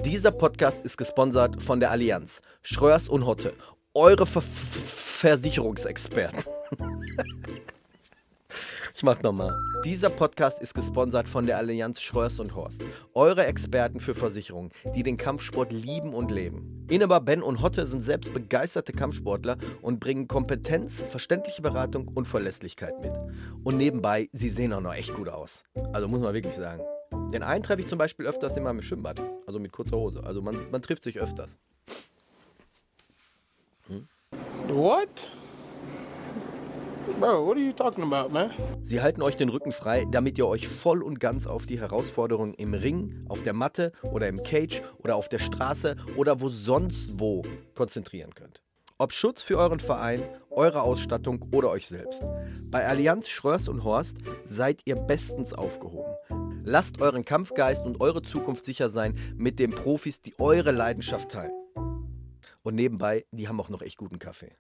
Dieser Podcast ist gesponsert von der Allianz. Schröers und Hotte, eure Versicherungsexperten. Ich mach nochmal. Dieser Podcast ist gesponsert von der Allianz Schröers und Horst. Eure Experten für Versicherungen, die den Kampfsport lieben und leben. Inhaber Ben und Hotte sind selbst begeisterte Kampfsportler und bringen Kompetenz, verständliche Beratung und Verlässlichkeit mit. Und nebenbei, sie sehen auch noch echt gut aus. Also muss man wirklich sagen. Den einen treffe ich zum Beispiel öfters immer im Schwimmbad. Also mit kurzer Hose. Also man trifft sich öfters. What? Bro, what are you talking about, man? Sie halten euch den Rücken frei, damit ihr euch voll und ganz auf die Herausforderungen im Ring, auf der Matte oder im Cage oder auf der Straße oder wo sonst wo konzentrieren könnt. Ob Schutz für euren Verein, eure Ausstattung oder euch selbst. Bei Allianz Schröers und Horst seid ihr bestens aufgehoben. Lasst euren Kampfgeist und eure Zukunft sicher sein mit den Profis, die eure Leidenschaft teilen. Und nebenbei, die haben auch noch echt guten Kaffee.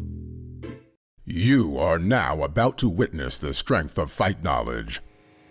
You are now about to witness the strength of fight knowledge.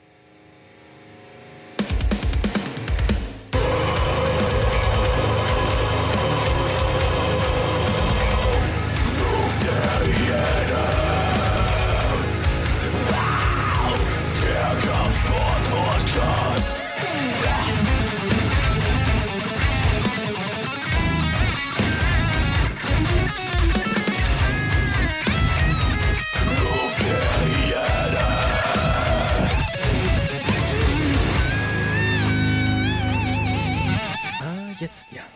Jetzt ja.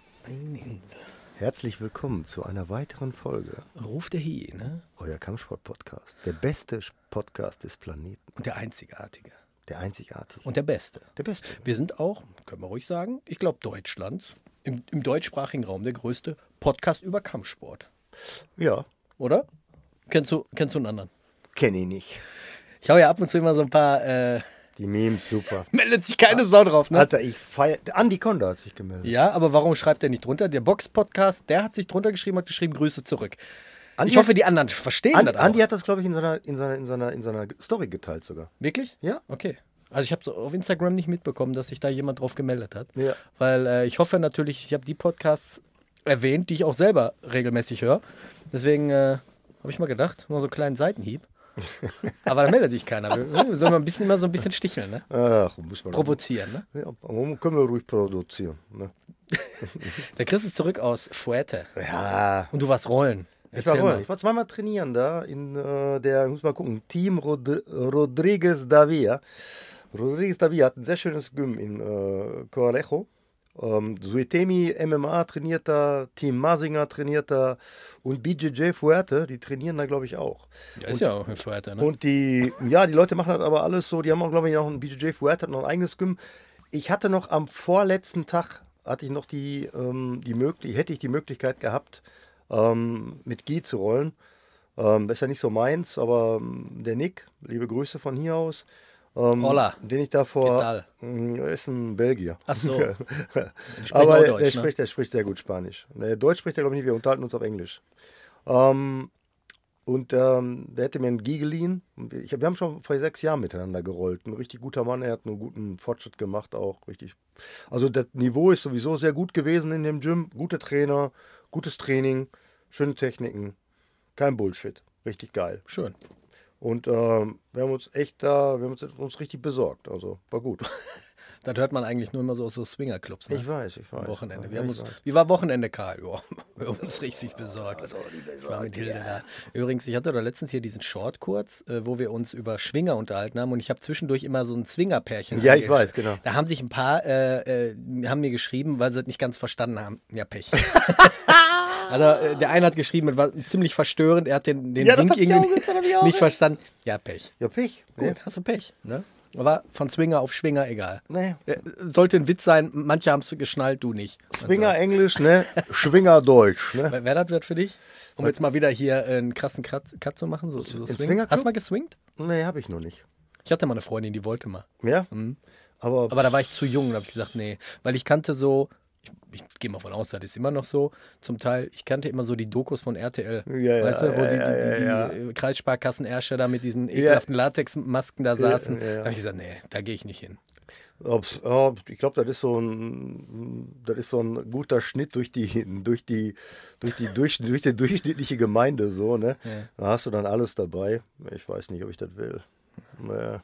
Herzlich willkommen zu einer weiteren Folge. Ruf der Hi, ne? Euer Kampfsport-Podcast. Der beste Podcast des Planeten. Und der einzigartige. Der einzigartige. Und der beste. Der beste. Wir sind auch, können wir ruhig sagen, ich glaube Deutschlands, im deutschsprachigen Raum der größte Podcast über Kampfsport. Ja. Oder? Kennst du einen anderen? Kenn ich nicht. Ich hau ja ab und zu immer so ein paar... Die Memes, super. Meldet sich keine Sau drauf, ne? Alter, ich feier. Andi Konda hat sich gemeldet. Ja, aber warum schreibt er nicht drunter? Der Box-Podcast, der hat sich drunter geschrieben, hat geschrieben, Grüße zurück. Andi Ich hoffe, die anderen verstehen das auch. Andi hat das, glaube ich, in seiner Story geteilt sogar. Wirklich? Ja. Okay. Also ich habe so auf Instagram nicht mitbekommen, dass sich da jemand drauf gemeldet hat. Ja. Weil ich hoffe natürlich, ich habe die Podcasts erwähnt, die ich auch selber regelmäßig höre. Deswegen habe ich mal gedacht, mal so einen kleinen Seitenhieb. Aber da meldet sich keiner. Wir sollen immer so ein bisschen sticheln, ne? Ach, muss man Provozieren, ne? Ja, aber können wir ruhig produzieren. Ne? Der Chris ist zurück aus Fuerte. Ja. Und du warst rollen. Ich war Erzähl mal. Ich war zweimal trainieren da in ich muss mal gucken, Team Rodriguez Davia. Rodriguez Davia hat ein sehr schönes Gym in Coralejo. Suetemi MMA trainiert da, Team Masinger trainiert da und BJJ Fuerte, die trainieren da, glaube ich, auch. Ja, ist ja auch in Fuerte, ne? Und die Leute machen das aber alles so, die haben auch, glaube ich, noch ein BJJ Fuerte, noch ein eigenes Gym. Ich hatte noch am vorletzten Tag, hätte ich die Möglichkeit gehabt, mit Gi zu rollen. Das ist ja nicht so meins, aber der Nick, liebe Grüße von hier aus, Hola. den ich davor, ¿Qué er ist ein Belgier. Ach so. Aber auch Deutsch, der spricht sehr gut Spanisch. Deutsch spricht er, glaube ich, nicht, wir unterhalten uns auf Englisch. Der hätte mir einen Gi geliehen. Wir haben schon vor 6 Jahren miteinander gerollt. Ein richtig guter Mann, er hat einen guten Fortschritt gemacht auch. Richtig. Also das Niveau ist sowieso sehr gut gewesen in dem Gym. Gute Trainer, gutes Training, schöne Techniken. Kein Bullshit. Richtig geil. Schön. Und wir haben uns richtig besorgt. Also war gut. Das hört man eigentlich nur immer so aus so Swingerclubs, ne? Ich weiß. Am Wochenende. Ja, Wie war Wochenende, Karl? Ja, wir haben uns richtig besorgt. Also, Ich war mit Hilde da. Übrigens, ich hatte da letztens hier diesen Short kurz, wo wir uns über Schwinger unterhalten haben und ich habe zwischendurch immer so ein Zwingerpärchen. Ja, ich weiß, genau. Da haben sich ein paar, haben mir geschrieben, weil sie das nicht ganz verstanden haben. Ja, Pech. Also der eine hat geschrieben, das war ziemlich verstörend, er hat den Wink irgendwie nicht verstanden. Ja, Pech. Ja, Pech. Gut, hast du Pech, ne? Aber von Zwinger auf Schwinger egal. Nee. Sollte ein Witz sein, manche haben es geschnallt, du nicht. Zwinger Englisch, ne? Schwinger Deutsch, ne? Wäre das wird für dich? Um jetzt mal wieder hier einen krassen Cut zu machen? So Swingerclub? Hast du mal geswingt? Nee, habe ich noch nicht. Ich hatte mal eine Freundin, die wollte mal. Ja? Mhm. Aber da war ich zu jung, da habe ich gesagt, nee. Weil ich kannte so, ich gehe mal von aus, das ist immer noch so, zum Teil, ich kannte immer so die Dokus von RTL. Ja, weißt du, wo sie die Kreissparkassen-Ärsche da mit diesen ekelhaften Latexmasken da saßen. Da habe ich gesagt, nee, da gehe ich nicht hin. Ich glaube, das ist so ein guter Schnitt durch die durchschnittliche Gemeinde, so, ne? Ja. Da hast du dann alles dabei. Ich weiß nicht, ob ich das will. Naja.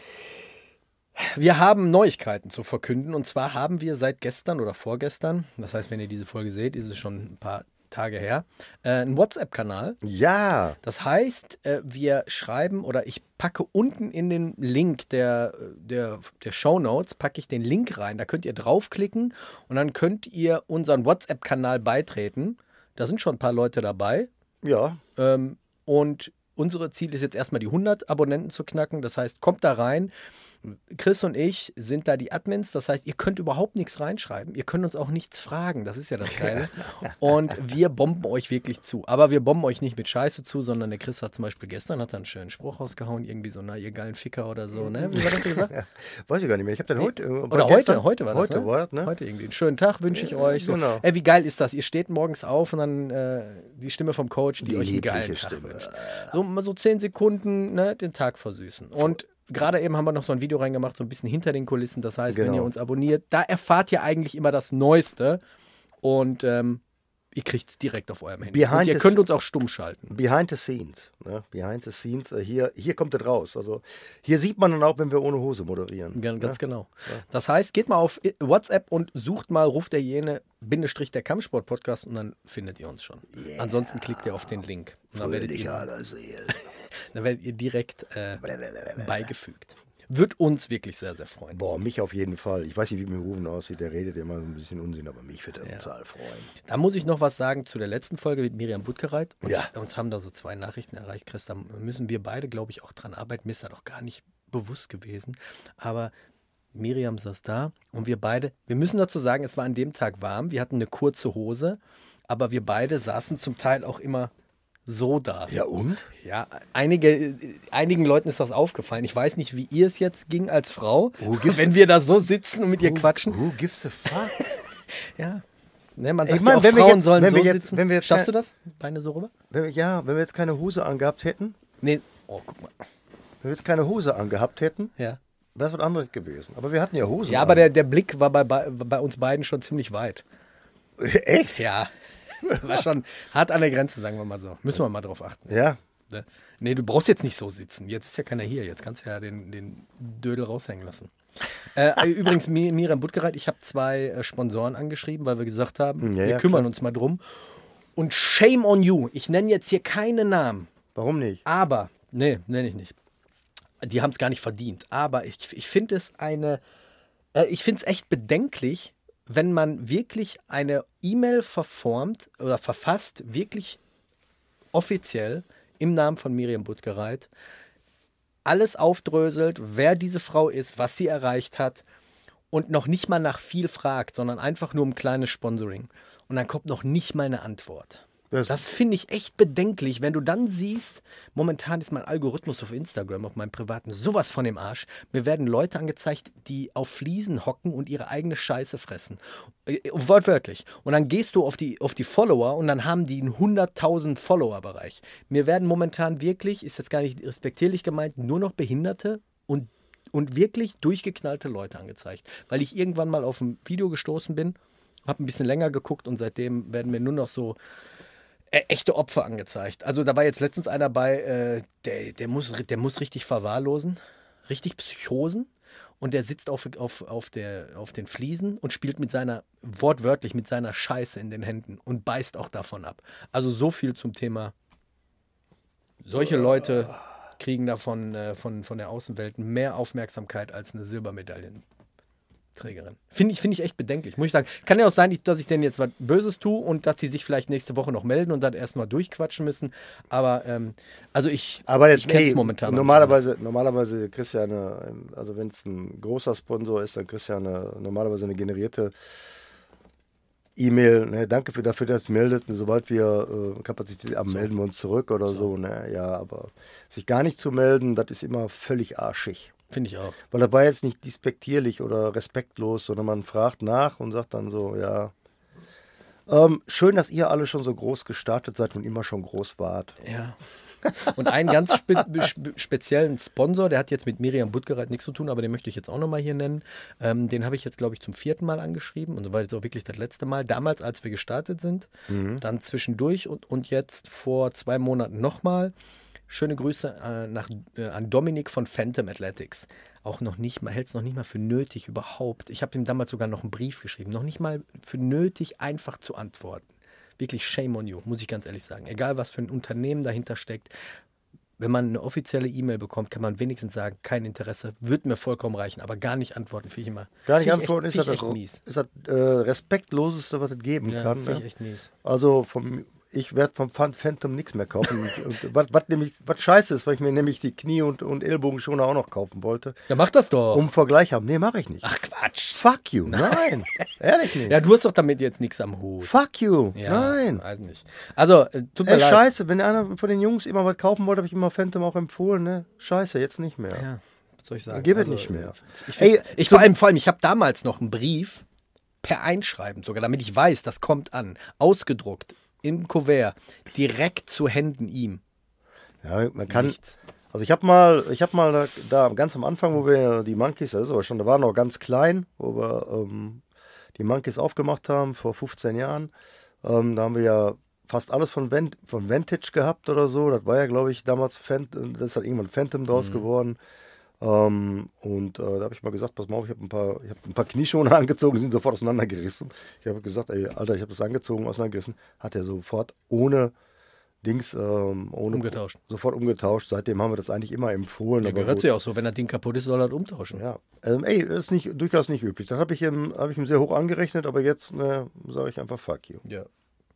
Wir haben Neuigkeiten zu verkünden und zwar haben wir seit gestern oder vorgestern, das heißt, wenn ihr diese Folge seht, ist es schon ein paar Tage her, einen WhatsApp-Kanal. Ja, Das heißt, wir schreiben oder ich packe unten in den Link der Shownotes, packe ich den Link rein. Da könnt ihr draufklicken und dann könnt ihr unseren WhatsApp-Kanal beitreten. Da sind schon ein paar Leute dabei. ja. Und unsere Ziel ist jetzt erstmal die 100 Abonnenten zu knacken. Das heißt, kommt da rein. Chris und ich sind da die Admins. Das heißt, ihr könnt überhaupt nichts reinschreiben. Ihr könnt uns auch nichts fragen. Das ist ja das Geile. Und wir bomben euch wirklich zu. Aber wir bomben euch nicht mit Scheiße zu, sondern der Chris hat zum Beispiel gestern einen schönen Spruch rausgehauen. Irgendwie so, na, ihr geilen Ficker oder so. Ne? Wie war das gesagt? Weiß ich gar nicht mehr. Ich habe dann heute. Oder heute war das, Heute ne? war das, ne? Heute irgendwie. Einen schönen Tag wünsche ich euch. So. Genau. Ey, wie geil ist das? Ihr steht morgens auf und dann die Stimme vom Coach, die euch einen geilen liebliche Tag Stimme. wünscht. So mal so 10 Sekunden, ne, den Tag versüßen. Und gerade eben haben wir noch so ein Video reingemacht, so ein bisschen hinter den Kulissen. Das heißt, wenn Genau. ihr uns abonniert, da erfahrt ihr eigentlich immer das Neueste. Und ihr kriegt es direkt auf eurem Handy. Behind Und ihr the könnt uns auch stumm schalten. Behind the scenes. Ne? Behind the scenes. Hier kommt das raus. Also hier sieht man dann auch, wenn wir ohne Hose moderieren. Ganz genau. Das heißt, geht mal auf WhatsApp und sucht mal Ruf der Hyäne / der Kampfsport-Podcast und dann findet ihr uns schon. Ansonsten klickt ihr auf den Link. Und dann werdet ihr direkt beigefügt. Wird uns wirklich sehr, sehr freuen. Boah, mich auf jeden Fall. Ich weiß nicht, wie mir Rufen aussieht. Der redet immer so ein bisschen Unsinn, aber mich wird er total freuen. Da muss ich noch was sagen zu der letzten Folge mit Miriam Buttgereit. Ja. Uns haben da so 2 Nachrichten erreicht, Chris. Da müssen wir beide, glaube ich, auch dran arbeiten. Mir ist das doch gar nicht bewusst gewesen. Aber Miriam saß da und wir beide, wir müssen dazu sagen, es war an dem Tag warm. Wir hatten eine kurze Hose, aber wir beide saßen zum Teil auch immer so da. Ja, und? Ja, einigen Leuten ist das aufgefallen. Ich weiß nicht, wie ihr es jetzt ging als Frau, wenn wir da so sitzen und mit ihr quatschen. Who gives a fuck? Ja. Ne, man sagt Ich meine, ja auch, wenn wir Frauen jetzt- sollen wenn so wir jetzt- sitzen. wenn wir jetzt- Schaffst du das? Beine so rüber? Wenn wir jetzt keine Hose angehabt hätten, Nee. Oh, guck mal. wenn wir jetzt keine Hose angehabt hätten, Ja. wäre es was anderes gewesen. Aber wir hatten ja Hosen Ja, aber der Blick war bei uns beiden schon ziemlich weit. Echt? Ja. War schon hart an der Grenze, sagen wir mal so. Müssen wir mal drauf achten. Ja. Ne? Nee, du brauchst jetzt nicht so sitzen. Jetzt ist ja keiner hier. Jetzt kannst du ja den Dödel raushängen lassen. Übrigens, Miriam Buttgereit, ich habe 2 Sponsoren angeschrieben, weil wir gesagt haben, Ja, wir ja, kümmern klar. uns mal drum. Und shame on you. Ich nenne jetzt hier keine Namen. Warum nicht? Aber, nee, nenne ich nicht. Die haben es gar nicht verdient. Aber ich finde es ich finde es echt bedenklich, wenn man wirklich eine E-Mail verformt oder verfasst, wirklich offiziell im Namen von Miriam Buttgereit, alles aufdröselt, wer diese Frau ist, was sie erreicht hat und noch nicht mal nach viel fragt, sondern einfach nur um kleines Sponsoring. Und dann kommt noch nicht mal eine Antwort. Das finde ich echt bedenklich, wenn du dann siehst, momentan ist mein Algorithmus auf Instagram, auf meinem privaten, sowas von dem Arsch. Mir werden Leute angezeigt, die auf Fliesen hocken und ihre eigene Scheiße fressen. Wortwörtlich. Und dann gehst du auf die Follower und dann haben die einen 100.000 Follower-Bereich. Mir werden momentan wirklich, ist jetzt gar nicht respektierlich gemeint, nur noch Behinderte und wirklich durchgeknallte Leute angezeigt. Weil ich irgendwann mal auf ein Video gestoßen bin, habe ein bisschen länger geguckt und seitdem werden mir nur noch so echte Opfer angezeigt. Also da war jetzt letztens einer bei, der muss richtig verwahrlosen, richtig Psychosen und der sitzt auf den Fliesen und spielt wortwörtlich mit seiner Scheiße in den Händen und beißt auch davon ab. Also so viel zum Thema, solche Leute kriegen davon von der Außenwelt mehr Aufmerksamkeit als eine Silbermedaillenträgerin. Finde ich echt bedenklich, muss ich sagen. Kann ja auch sein, dass ich denen jetzt was Böses tue und dass sie sich vielleicht nächste Woche noch melden und dann erst mal durchquatschen müssen. Aber ich kenne es momentan noch nicht Normalerweise kriegst du ja also wenn es ein großer Sponsor ist, dann kriegst du ja normalerweise eine generierte E-Mail, ne, danke dafür, dass ihr meldet. Sobald wir Kapazität haben, melden wir uns zurück oder so. Ne, ja, aber sich gar nicht zu melden, das ist immer völlig arschig. Finde ich auch. Weil das war jetzt nicht despektierlich oder respektlos, sondern man fragt nach und sagt dann so, ja. Schön, dass ihr alle schon so groß gestartet seid und immer schon groß wart. Ja. Und einen ganz speziellen Sponsor, der hat jetzt mit Miriam Buttgereit nichts zu tun, aber den möchte ich jetzt auch nochmal hier nennen. Den habe ich jetzt, glaube ich, zum 4. Mal angeschrieben und das war jetzt auch wirklich das letzte Mal. Damals, als wir gestartet sind, dann zwischendurch und jetzt vor 2 Monaten nochmal. Schöne Grüße an Dominik von Phantom Athletics. Auch noch nicht mal, hält es noch nicht mal für nötig überhaupt. Ich habe ihm damals sogar noch einen Brief geschrieben. Noch nicht mal für nötig, einfach zu antworten. Wirklich shame on you, muss ich ganz ehrlich sagen. Egal, was für ein Unternehmen dahinter steckt. Wenn man eine offizielle E-Mail bekommt, kann man wenigstens sagen, kein Interesse, wird mir vollkommen reichen. Aber gar nicht antworten, finde ich immer. Gar nicht antworten ist echt mies. Ist das Respektloseste, was es geben kann. Finde ich echt mies. Also ich werde vom Phantom nichts mehr kaufen. was scheiße ist, weil ich mir nämlich die Knie- und Ellbogenschoner auch noch kaufen wollte. Ja, mach das doch. Um Vergleich haben. Nee, mache ich nicht. Ach Quatsch. Fuck you. Nein. Ehrlich nicht. Ja, du hast doch damit jetzt nichts am Hut. Fuck you. Ja, Nein. weiß nicht. Also, tut mir leid. Scheiße, wenn einer von den Jungs immer was kaufen wollte, habe ich immer Phantom auch empfohlen. Ne? Scheiße, jetzt nicht mehr. Ja, was soll ich sagen? Gib es nicht mehr. Vor allem, ich habe damals noch einen Brief per Einschreiben sogar, damit ich weiß, das kommt an. Ausgedruckt. Im Kuvert, direkt zu Händen ihm. Ja, man kann. Nichts. Also ich habe mal da ganz am Anfang, wo wir die Monkeys, das ist aber schon, da waren noch ganz klein, wo wir die Monkeys aufgemacht haben vor 15 Jahren. Da haben wir ja fast alles von Vantage gehabt oder so. Das war ja, glaube ich, damals das ist halt irgendwann Phantom draus geworden. Da habe ich mal gesagt, pass mal auf, ich habe ein paar Knieschoner angezogen, die sind sofort auseinandergerissen. Ich habe gesagt, ey, Alter, ich habe das angezogen, auseinandergerissen. Hat er sofort ohne Umgetauscht. Sofort umgetauscht. Seitdem haben wir das eigentlich immer empfohlen. Ja, gehört sich auch so, wenn das Ding kaputt ist, soll er das umtauschen. Ja, das ist durchaus nicht üblich. Das habe ich ihm sehr hoch angerechnet, aber jetzt sage ich einfach fuck you. Ja,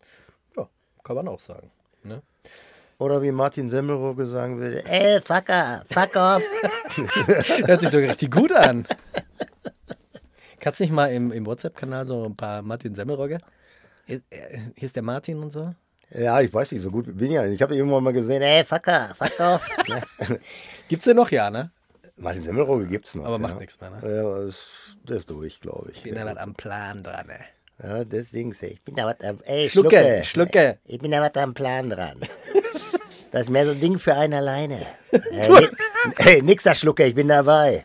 kann man auch sagen. Ne? Oder wie Martin Semmelrogge sagen würde, ey, Fucker, fuck off. Hört sich so richtig gut an. Kannst du nicht mal im WhatsApp-Kanal so ein paar Martin Semmelrogge? Hier ist der Martin und so. Ja, ich weiß nicht, so gut bin ich ja. Ich habe irgendwann mal gesehen, ey, Fucker, fuck off. Gibt's den noch? Ja, ne? Martin Semmelrogge gibt's noch. Aber macht nichts mehr, ne? Ja, der ist durch, glaube ich. Ich bin da was am Plan dran, ne? Ja, das Ding, ich bin da was am... Ey, Schlucke. Ich bin da was am Plan dran. Das ist mehr so ein Ding für einen alleine. Hey, nixer Schlucke, ich bin dabei.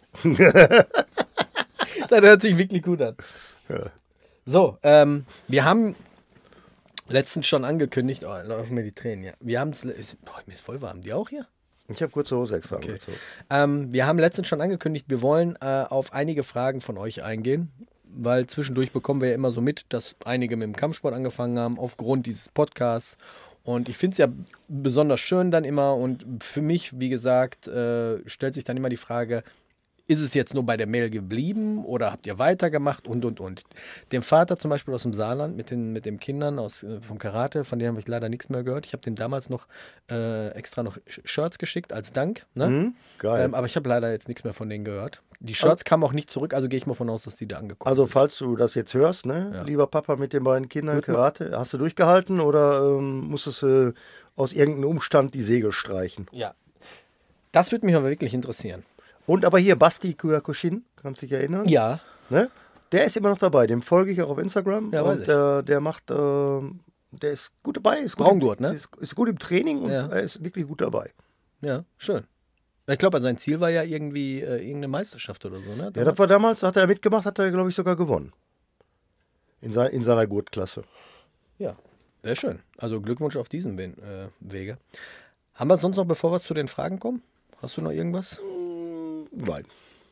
Das hört sich wirklich gut an. Ja. So, wir haben letztens schon angekündigt, laufen mir die Tränen, ja. Wir haben mir ist voll warm. Die auch hier? Ich habe kurze Hose extra angezogen. Wir haben letztens schon angekündigt, wir wollen auf einige Fragen von euch eingehen, weil zwischendurch bekommen wir ja immer so mit, dass einige mit dem Kampfsport angefangen haben, aufgrund dieses Podcasts. Und ich finde es ja besonders schön dann immer und für mich, wie gesagt, stellt sich dann immer die Frage, ist es jetzt nur bei der Mail geblieben oder habt ihr weitergemacht und. Dem Vater zum Beispiel aus dem Saarland mit den Kindern vom Karate, von denen habe ich leider nichts mehr gehört. Ich habe dem damals noch extra noch Shirts geschickt als Dank. Ne? Geil. Aber ich habe leider jetzt nichts mehr von denen gehört. Die Shirts kamen auch nicht zurück, also gehe ich mal von aus, dass die da angekommen sind. Also falls du das jetzt hörst, ne, ja. Lieber Papa mit den beiden Kindern Karate, hast du durchgehalten oder musstest du aus irgendeinem Umstand die Segel streichen? Ja. Das würde mich aber wirklich interessieren. Und aber hier, Basti Kyokushin, kannst du dich erinnern? Ja. Ne? Der ist immer noch dabei, dem folge ich auch auf Instagram. Ja, und der macht, der ist gut dabei. Braungurt, ne? Ist gut im Training und er ist wirklich gut dabei. Ja, schön. Ich glaube, sein Ziel war ja irgendwie irgendeine Meisterschaft oder so, ne? Ja, das war damals, hat er mitgemacht, hat er, glaube ich, sogar gewonnen. In seiner Gurtklasse. Ja, sehr schön. Also Glückwunsch auf diesem Wege. Haben wir sonst noch, bevor wir zu den Fragen kommen? Hast du noch irgendwas? Nein.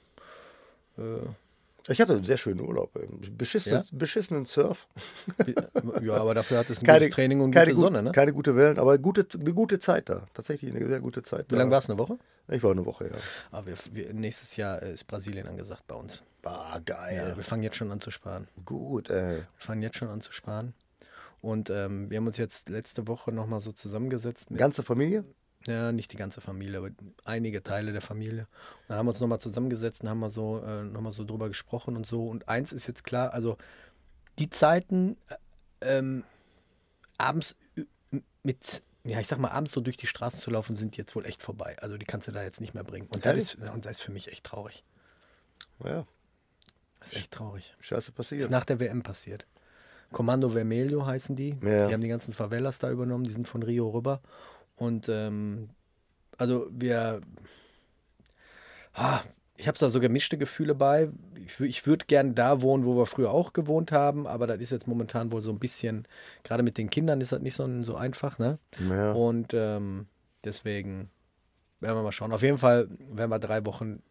Ich hatte einen sehr schönen Urlaub. Beschissenen Surf. Ja, aber dafür hat es ein gutes Training und gute Sonne, ne? Keine gute Wellen, aber eine gute Zeit da. Tatsächlich eine sehr gute Zeit da. Wie lange war es, eine Woche? Ich war eine Woche, ja. Aber nächstes Jahr ist Brasilien angesagt bei uns. Geil. Ja, wir fangen jetzt schon an zu sparen. Gut, ey. Wir fangen jetzt schon an zu sparen. Und wir haben uns jetzt letzte Woche nochmal so zusammengesetzt. Ganze Familie? Ja, nicht die ganze Familie, aber einige Teile der Familie. Und dann haben wir uns nochmal zusammengesetzt und haben wir so nochmal so drüber gesprochen und so. Und eins ist jetzt klar, also die Zeiten abends abends so durch die Straßen zu laufen, sind jetzt wohl echt vorbei. Also die kannst du da jetzt nicht mehr bringen. Und das ist für mich echt traurig. Ja. Das ist echt traurig. Scheiße passiert. Das ist nach der WM passiert. Comando Vermelho heißen die. Ja. Die haben die ganzen Favelas da übernommen, die sind von Rio rüber. Und Also ich habe da so gemischte Gefühle bei. Ich würde gern da wohnen, wo wir früher auch gewohnt haben, aber das ist jetzt momentan wohl so ein bisschen, gerade mit den Kindern ist das nicht so einfach, ne? Ja. Und deswegen werden wir mal schauen. Auf jeden Fall werden wir 3 Wochen,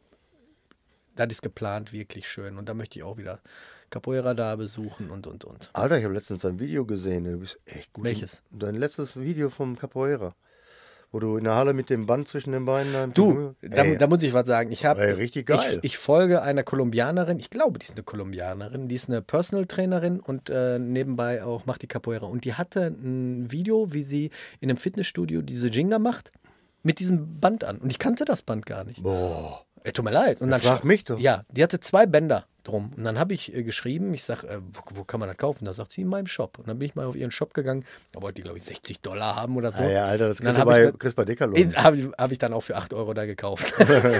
das ist geplant, wirklich schön. Und da möchte ich auch wieder Capoeira da besuchen und. Alter, ich habe letztens ein Video gesehen. Du bist echt gut. Welches? Dein letztes Video vom Capoeira. Wo du in der Halle mit dem Band zwischen den Beinen... Du, da muss ich was sagen. Richtig geil. Ich folge einer Kolumbianerin, ich glaube, die ist eine Kolumbianerin, die ist eine Personal Trainerin und nebenbei auch macht die Capoeira. Und die hatte ein Video, wie sie in einem Fitnessstudio diese Jinga macht, mit diesem Band an. Und ich kannte das Band gar nicht. Boah. Tut mir leid. Und dann Frag mich doch. Ja, die hatte 2 Bänder drum. Und dann habe ich geschrieben, ich sage, wo kann man das kaufen? Da sagt sie, in meinem Shop. Und dann bin ich mal auf ihren Shop gegangen. Da wollte die, glaube ich, $60 haben oder so. Ja, Alter, das Und dann kriegst du bei Decathlon. Habe ich dann auch für 8 € da gekauft.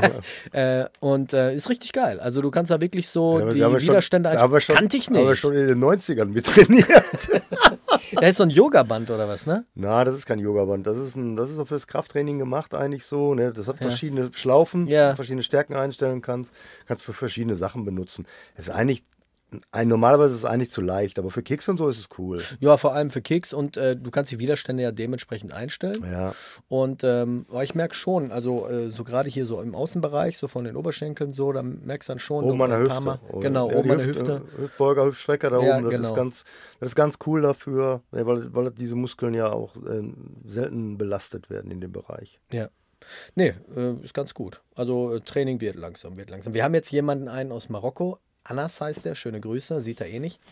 Und ist richtig geil. Also du kannst da wirklich so die Widerstände kannte ich nicht. Aber schon in den 90ern mit trainiert. Da ist so ein Yoga-Band oder was, ne? Na, das ist kein Yoga-Band. Das ist so fürs Krafttraining gemacht eigentlich so. Ne? Das hat verschiedene Schlaufen, verschiedene Stärken einstellen kannst. Kannst für verschiedene Sachen benutzen. Es ist eigentlich, normalerweise ist es eigentlich zu leicht, aber für Kicks und so ist es cool. Ja, vor allem für Kicks und du kannst die Widerstände ja dementsprechend einstellen. Ja. Und aber ich merke schon, also so gerade hier so im Außenbereich, so von den Oberschenkeln so, da merkst du dann schon. Oben an der Hüfte. Genau, oben an der Hüfte. Hüftbeuger, Hüftstrecker da Ja, oben, das ist ganz cool dafür, weil diese Muskeln ja auch selten belastet werden in dem Bereich. Ja. Nee, ist ganz gut. Also Training wird langsam. Wir haben jetzt einen aus Marokko. Anas heißt der, schöne Grüße, sieht er eh nicht.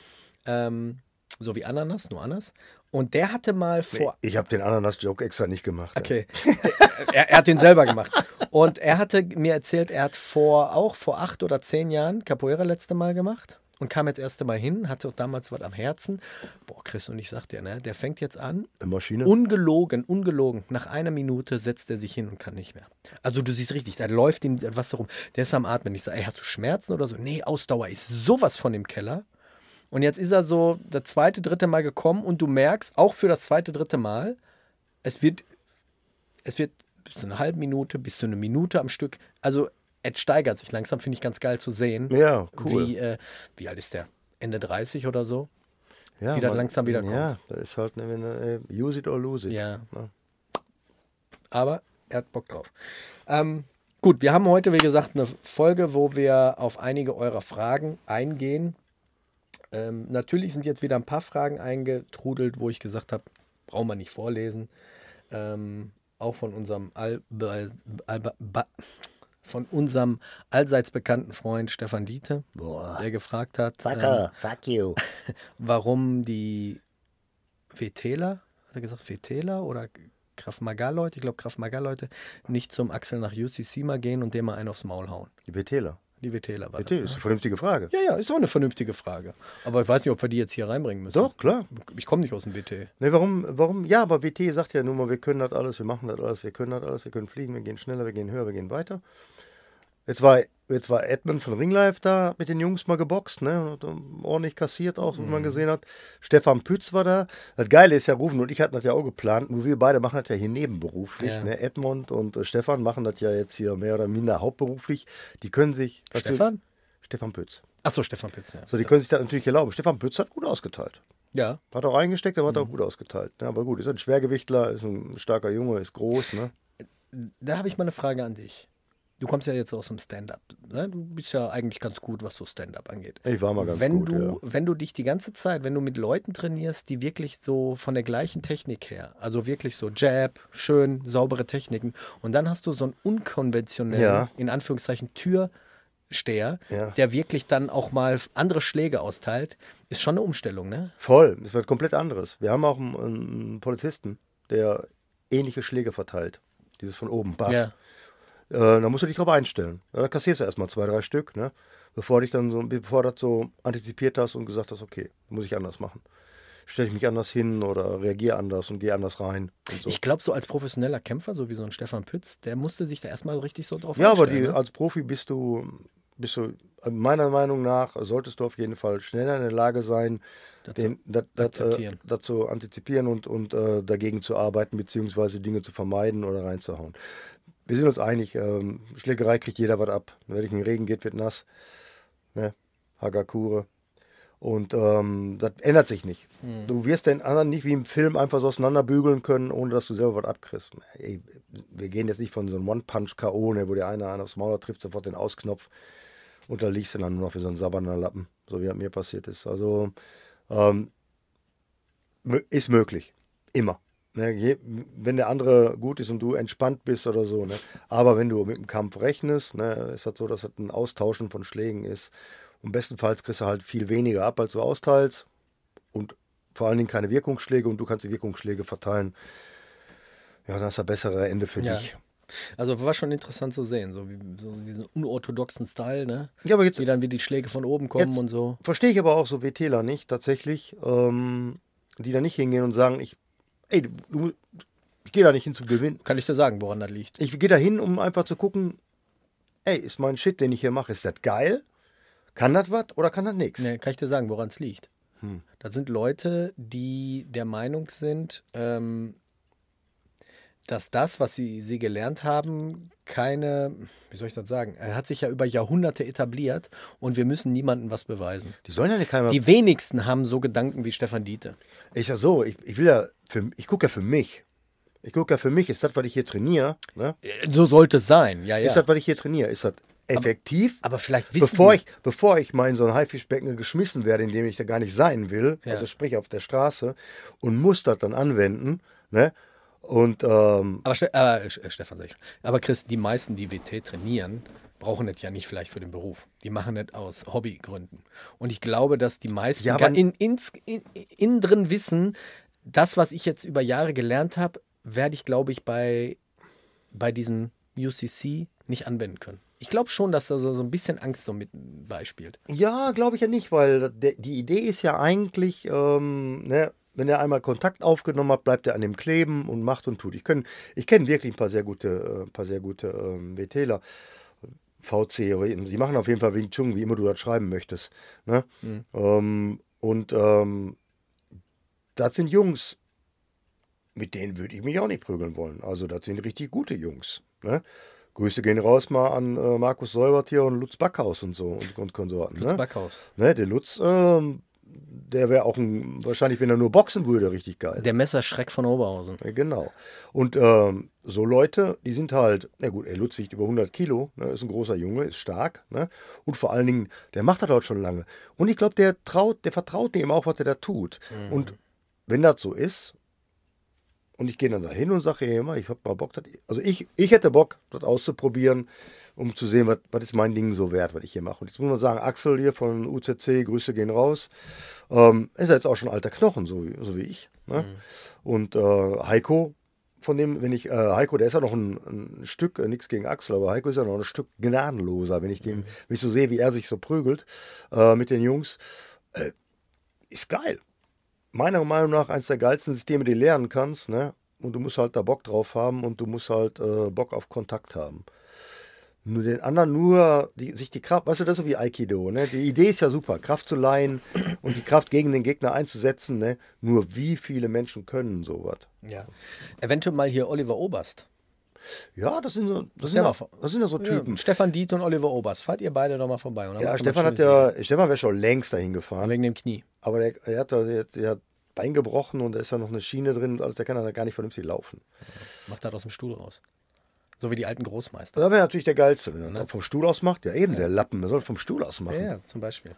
So wie Ananas, nur Anas. Und der hatte mal vor... Ich habe den Ananas-Joke extra nicht gemacht. Okay. er hat den selber gemacht. Und er hatte mir erzählt, er hat vor 8 oder 10 Jahren Capoeira letzte Mal gemacht. Und kam jetzt erste Mal hin, hatte auch damals was am Herzen. Boah, Chris, und ich sag dir, ne, der fängt jetzt an. Eine Maschine? Ungelogen. Nach 1 Minute setzt er sich hin und kann nicht mehr. Also du siehst richtig, da läuft ihm was rum. Der ist am Atmen. Ich sage, ey, hast du Schmerzen oder so? Nee, Ausdauer ist sowas von im Keller. Und jetzt ist er so das 2., 3. Mal gekommen und du merkst, auch für das 2., 3. Mal, es wird bis zu einer halben Minute, bis zu eine Minute am Stück. Also es steigert sich langsam, finde ich ganz geil zu sehen. Ja, cool. Wie alt ist der? Ende 30 oder so? Ja, wie das langsam wieder kommt. Ja, das ist halt use it or lose it. Ja. Aber er hat Bock drauf. Gut, wir haben heute, wie gesagt, eine Folge, wo wir auf einige eurer Fragen eingehen. Natürlich sind jetzt wieder ein paar Fragen eingetrudelt, wo ich gesagt habe, brauchen wir nicht vorlesen. Auch von unserem allseits bekannten Freund Stefan Diete, der gefragt hat, fuck you. warum die Veteler, hat er gesagt Veteler oder Krav Maga-Leute, ich glaube Krav Maga-Leute, nicht zum Axel nach UCC mal gehen und dem mal einen aufs Maul hauen. Die Veteler? Die Veteler war das. Ist eine vernünftige Frage. Ja, ist auch eine vernünftige Frage. Aber ich weiß nicht, ob wir die jetzt hier reinbringen müssen. Doch, klar. Ich komme nicht aus dem WT. Ne, warum? Ja, aber WT sagt ja nur mal, wir können das alles, wir machen das alles, wir können das alles, wir können fliegen, wir gehen schneller, wir gehen höher, wir gehen weiter. Jetzt war Edmund von Ringlife da mit den Jungs mal geboxt, ne? Und ordentlich kassiert auch, so wie man gesehen hat. Stefan Pütz war da. Das Geile ist ja, Rufen und ich hatten das ja auch geplant, nur wir beide machen das ja hier nebenberuflich. Ja. Ne? Edmund und Stefan machen das ja jetzt hier mehr oder minder hauptberuflich. Die können sich... Stefan Pütz. Achso, Stefan Pütz, ja. So, die können sich das natürlich erlauben. Stefan Pütz hat gut ausgeteilt. Ja. Hat auch eingesteckt, aber hat auch gut ausgeteilt. Ja, aber gut, ist ein Schwergewichtler, ist ein starker Junge, ist groß, ne? Da habe ich mal eine Frage an dich. Du kommst ja jetzt aus dem Stand-Up. Ne? Du bist ja eigentlich ganz gut, was so Stand-Up angeht. Ich war mal ganz gut, Wenn du dich die ganze Zeit, wenn du mit Leuten trainierst, die wirklich so von der gleichen Technik her, also wirklich so Jab, schön, saubere Techniken, und dann hast du so einen unkonventionellen, in Anführungszeichen, Türsteher, der wirklich dann auch mal andere Schläge austeilt, ist schon eine Umstellung, ne? Voll, es wird komplett anderes. Wir haben auch einen Polizisten, der ähnliche Schläge verteilt. Dieses von oben, baff. Ja. Da musst du dich drauf einstellen. Da kassierst du erstmal 2, 3 Stück, ne? Bevor du das so antizipiert hast und gesagt hast, okay, muss ich anders machen. Stelle ich mich anders hin oder reagiere anders und gehe anders rein. Und so. Ich glaube, so als professioneller Kämpfer, so wie so ein Stefan Pütz, der musste sich da erstmal richtig so drauf einstellen. Ja, aber als Profi bist du bist du, meiner Meinung nach, solltest du auf jeden Fall schneller in der Lage sein, dazu antizipieren und dagegen zu arbeiten, beziehungsweise Dinge zu vermeiden oder reinzuhauen. Wir sind uns einig, Schlägerei kriegt jeder was ab. Wenn es in den Regen geht, wird nass. Ne? Hagakure. Und das ändert sich nicht. Du wirst den anderen nicht wie im Film einfach so auseinanderbügeln können, ohne dass du selber was abkriegst. Ey, wir gehen jetzt nicht von so einem One-Punch-K.O., ne, wo der eine aufs Maul trifft, sofort den Ausknopf und da liegst du dann nur noch wie so ein sabbernder Lappen, so wie das mir passiert ist. Also ist möglich. Immer. Ne? Wenn der andere gut ist und du entspannt bist oder so. Ne? Aber wenn du mit dem Kampf rechnest, ne, ist das so, dass das ein Austauschen von Schlägen ist. Und bestenfalls kriegst du halt viel weniger ab, als du austeilst. Und vor allen Dingen keine Wirkungsschläge und du kannst die Wirkungsschläge verteilen. Ja, dann hast du ein besseres Ende für dich. Also war schon interessant zu sehen, so diesen unorthodoxen Style, ne? Ja, aber jetzt, wie dann wie die Schläge von oben kommen und so. Verstehe ich aber auch so WTler nicht, tatsächlich, die da nicht hingehen und sagen, ich gehe da nicht hin zum Gewinnen. Kann ich dir sagen, woran das liegt? Ich gehe da hin, um einfach zu gucken, ey, ist mein Shit, den ich hier mache, ist das geil? Kann das was oder kann das nichts? Nee, kann ich dir sagen, woran es liegt. Das sind Leute, die der Meinung sind, dass das, was sie gelernt haben, wie soll ich das sagen, er hat sich ja über Jahrhunderte etabliert und wir müssen niemandem was beweisen. Die sollen ja nicht keiner. Die wenigsten haben so Gedanken wie Stefan Diete. Ist ja so, ich gucke ja für mich. Ich gucke ja für mich, ist das, was ich hier trainiere? Ne? So sollte es sein, ja. Ist das, was ich hier trainiere? Ist das effektiv? Aber vielleicht wissen bevor ich mal in so ein Haifischbecken geschmissen werde, in dem ich da gar nicht sein will, also sprich auf der Straße, und muss das dann anwenden, ne? Und, aber Stefan, aber Chris, die meisten, die WT trainieren, brauchen das ja nicht vielleicht für den Beruf. Die machen das aus Hobbygründen. Und ich glaube, dass die meisten innen drin wissen, das, was ich jetzt über Jahre gelernt habe, werde ich, glaube ich, bei diesem UCC nicht anwenden können. Ich glaube schon, dass da so ein bisschen Angst so mit beispielt. Ja, glaube ich ja nicht, weil die Idee ist ja eigentlich, ne, wenn er einmal Kontakt aufgenommen hat, bleibt er an dem kleben und macht und tut. Ich kenne wirklich ein paar sehr gute WTler. VC, sie machen auf jeden Fall Wing Chun, wie immer du das schreiben möchtest. Ne? Das sind Jungs, mit denen würde ich mich auch nicht prügeln wollen. Also das sind richtig gute Jungs. Ne? Grüße gehen raus mal an Markus Seubert hier und Lutz Backhaus und so und Konsorten. Lutz ne? Backhaus. Ne, der Lutz, der wäre auch wahrscheinlich, wenn er nur boxen würde, richtig geil. Der Messerschreck von Oberhausen. Ja, genau. Und so Leute, die sind halt, na gut, Lutz wiegt über 100 Kilo, ne, ist ein großer Junge, ist stark, ne? Und vor allen Dingen, der macht das halt schon lange. Und ich glaube, der vertraut dem auch, was er da tut. Und wenn das so ist, und ich gehe dann da hin und sage, hey, ich habe mal Bock, ich hätte Bock, das auszuprobieren, um zu sehen, was ist mein Ding so wert, was ich hier mache. Und jetzt muss man sagen, Axel hier von UCC, Grüße gehen raus, ist ja jetzt auch schon alter Knochen, so wie ich. Ne? Und Heiko, von dem, Heiko, der ist ja noch ein Stück, nichts gegen Axel, aber Heiko ist ja noch ein Stück gnadenloser, wenn ich so sehe, wie er sich so prügelt mit den Jungs, ist geil. Meiner Meinung nach eines der geilsten Systeme, die du lernen kannst, ne? Und du musst halt da Bock drauf haben und du musst halt Bock auf Kontakt haben. Nur den anderen sich die Kraft, weißt du, das ist so wie Aikido, ne? Die Idee ist ja super, Kraft zu leihen und die Kraft gegen den Gegner einzusetzen, ne? Nur wie viele Menschen können sowas? Ja. Eventuell mal hier Oliver Oberst. Ja, das sind ja so Typen. Ja, Stefan Diet und Oliver Oberst. Fahrt ihr beide doch mal vorbei. Ja, Stefan wäre schon längst dahin gefahren. Wegen dem Knie. Aber er hat Bein gebrochen und da ist ja noch eine Schiene drin und alles, der kann dann gar nicht vernünftig laufen. Macht das aus dem Stuhl raus. So wie die alten Großmeister. Das wäre natürlich der Geilste, wenn er vom Stuhl aus macht. Ja, eben, der Lappen, der soll vom Stuhl aus machen. Ja, zum Beispiel.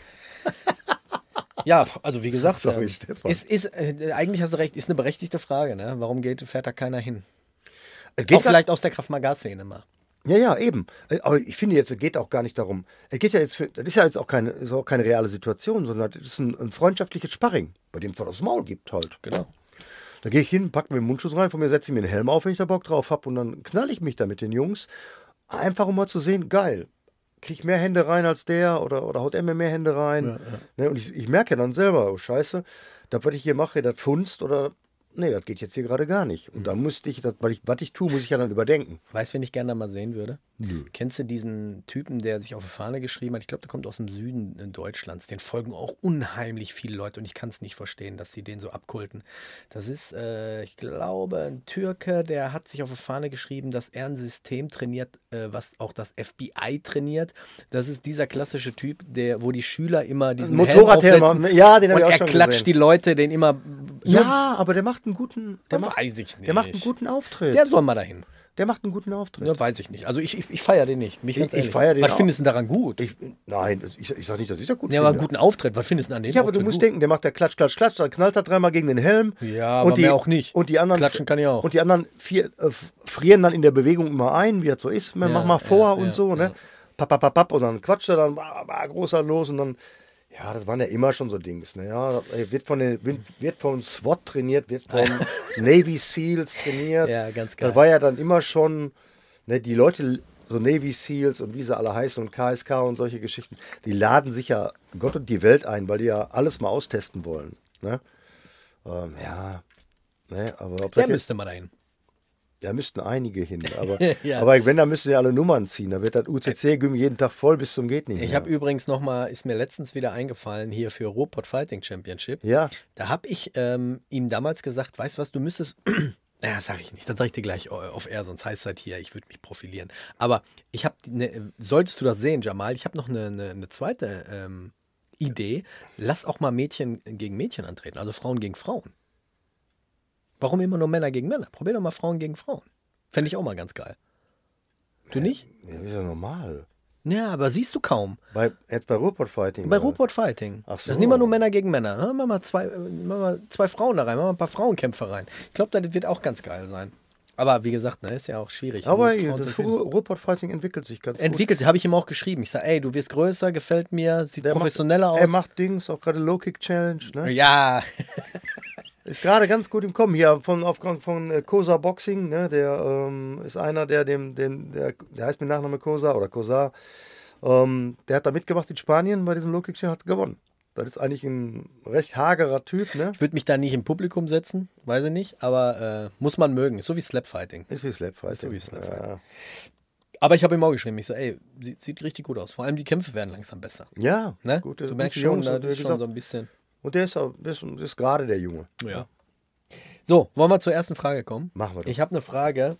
Ja, also wie gesagt, Sorry, Stefan. Eigentlich hast du recht, ist eine berechtigte Frage. Ne? Warum fährt da keiner hin? Auch vielleicht aus der Krav-Maga-Szene mal. Ja, eben. Aber ich finde jetzt, es geht auch gar nicht darum. Es geht ja jetzt das ist ja jetzt auch keine reale Situation, sondern das ist ein freundschaftliches Sparring, bei dem es was aufs Maul gibt halt. Genau. Da gehe ich hin, packe mir den Mundschutz rein, von mir setze ich mir einen Helm auf, wenn ich da Bock drauf habe und dann knall ich mich da mit den Jungs. Einfach um mal zu sehen, geil. Kriege ich mehr Hände rein als der oder haut er mir mehr Hände rein. Ja. Ne, und ich merke ja dann selber, oh Scheiße, das, was ich hier mache, das funzt oder nee, das geht jetzt hier gerade gar nicht. Und da musste ich, was ich tue, muss ich ja dann überdenken. Weißt du, wen ich gerne mal sehen würde? Nö. Kennst du diesen Typen, der sich auf die Fahne geschrieben hat? Ich glaube, der kommt aus dem Süden Deutschlands. Den folgen auch unheimlich viele Leute und ich kann es nicht verstehen, dass sie den so abkulten. Das ist, ich glaube, ein Türke, der hat sich auf die Fahne geschrieben, dass er ein System trainiert, was auch das FBI trainiert. Das ist dieser klassische Typ, wo die Schüler immer diesen Motorradhelm aufsetzen ja, den habe ich auch und er schon klatscht gesehen. die Leute, den immer... Ja, aber der macht einen guten, weiß ich nicht. der macht einen guten Auftritt. Der soll mal dahin. Der macht einen guten Auftritt. Ja, weiß ich nicht. Also ich feiere den nicht. Mich ganz ehrlich. feiere den Was auch. findest du daran gut? Nein, ich sage nicht, dass ich das gut Ja, aber einen guten Auftritt. Was findest du an dem Ja, aber du Auftritt musst gut? denken, der macht der Klatsch, Klatsch, Klatsch, dann knallt er dreimal gegen den Helm. Ja, aber und mehr auch nicht. Und die anderen, Klatschen kann ich auch. Und die anderen frieren dann in der Bewegung immer ein, wie das so ist. Mach mal vor und so, ne? Papp, und dann quatscht er dann, großer los und dann, ja, das waren ja immer schon so Dings, ne? Ja, wird von SWAT trainiert, wird von Navy Seals trainiert. Ja, ganz geil. Das war ja dann immer schon, ne, die Leute, so Navy Seals und wie sie alle heißen und KSK und solche Geschichten, die laden sich ja Gott und die Welt ein, weil die ja alles mal austesten wollen, ne? Ja, ne, aber ob Der das müsste mal dahin. da müssten einige hin, aber, Ja. aber wenn, dann müssen ja alle Nummern ziehen. Da wird das UCC-Gym jeden Tag voll bis zum geht nicht mehr. Ich habe übrigens nochmal, ist mir letztens wieder eingefallen, hier für Ruhrpott Fighting Championship. Ja, Da habe ich ihm damals gesagt, weißt du was, du müsstest... Ja, sag ich nicht. Dann sag ich dir gleich auf Air, sonst heißt es halt hier, ich würde mich profilieren. Aber ich habe, solltest du das sehen, Jamal, ich habe noch eine zweite Idee. Lass auch mal Mädchen gegen Mädchen antreten, also Frauen gegen Frauen. Warum immer nur Männer gegen Männer? Probier doch mal Frauen gegen Frauen. Fände ich auch mal ganz geil. Du nicht? ja, ist ja normal. Ja, aber siehst du kaum. Jetzt bei Ruhrpott Fighting. Bei oder? Ruhrpott Fighting. Ach so. Das sind immer nur Männer gegen Männer. Machen wir mal zwei Frauen da rein, machen wir ein paar Frauenkämpfe rein. Ich glaube, das wird auch ganz geil sein. Aber wie gesagt, ne, ist ja auch schwierig. Aber die Frauen das zu finden. Ruhrpott Fighting entwickelt sich ganz gut. Entwickelt, habe ich ihm auch geschrieben. Ich sage, ey, du wirst größer, gefällt mir, sieht Der professioneller aus. Er macht Dings, auch gerade Low Kick Challenge, ne? Ja, Ist gerade ganz gut im Kommen hier aufgrund von Kosa Boxing, ne? Der ist einer, der heißt mit Nachname Kosa oder Kosa. Der hat da mitgemacht in Spanien bei diesem Low Kick Challenge, hat gewonnen. Das ist eigentlich ein recht hagerer Typ, ne? ich würde mich da nicht im Publikum setzen, weiß ich nicht, aber muss man mögen. Ist so wie Slapfighting. Ist wie Slapfighting. Ist so wie Slapfighting. Ja. Aber ich habe ihm auch geschrieben, ich so, ey, sieht richtig gut aus. Vor allem die Kämpfe werden langsam besser. Ja, Ne? gut. Du merkst schon, da ist schon so ein bisschen. Und der ist gerade der Junge. Ja. So, wollen wir zur ersten Frage kommen? Machen wir doch. Ich habe eine Frage,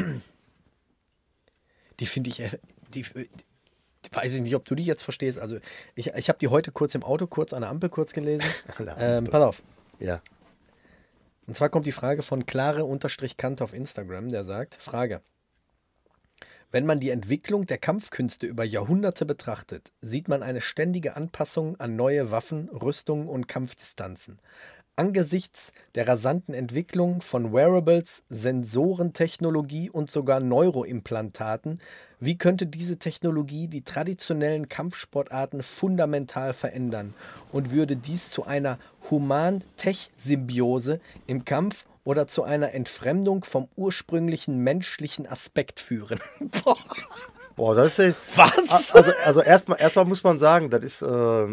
die finde ich, die weiß ich nicht, ob du die jetzt verstehst. Also ich habe die heute kurz im Auto, kurz an der Ampel kurz gelesen. Pass auf. Ja. Und zwar kommt die Frage von Klare-Kante auf Instagram, der sagt, Frage. Wenn man die Entwicklung der Kampfkünste über Jahrhunderte betrachtet, sieht man eine ständige Anpassung an neue Waffen, Rüstungen und Kampfdistanzen. Angesichts der rasanten Entwicklung von Wearables, Sensorentechnologie und sogar Neuroimplantaten, wie könnte diese Technologie die traditionellen Kampfsportarten fundamental verändern und würde dies zu einer Human-Tech-Symbiose im Kampf oder zu einer Entfremdung vom ursprünglichen menschlichen Aspekt führen? Boah, das ist. Was? Also erstmal muss man sagen, das ist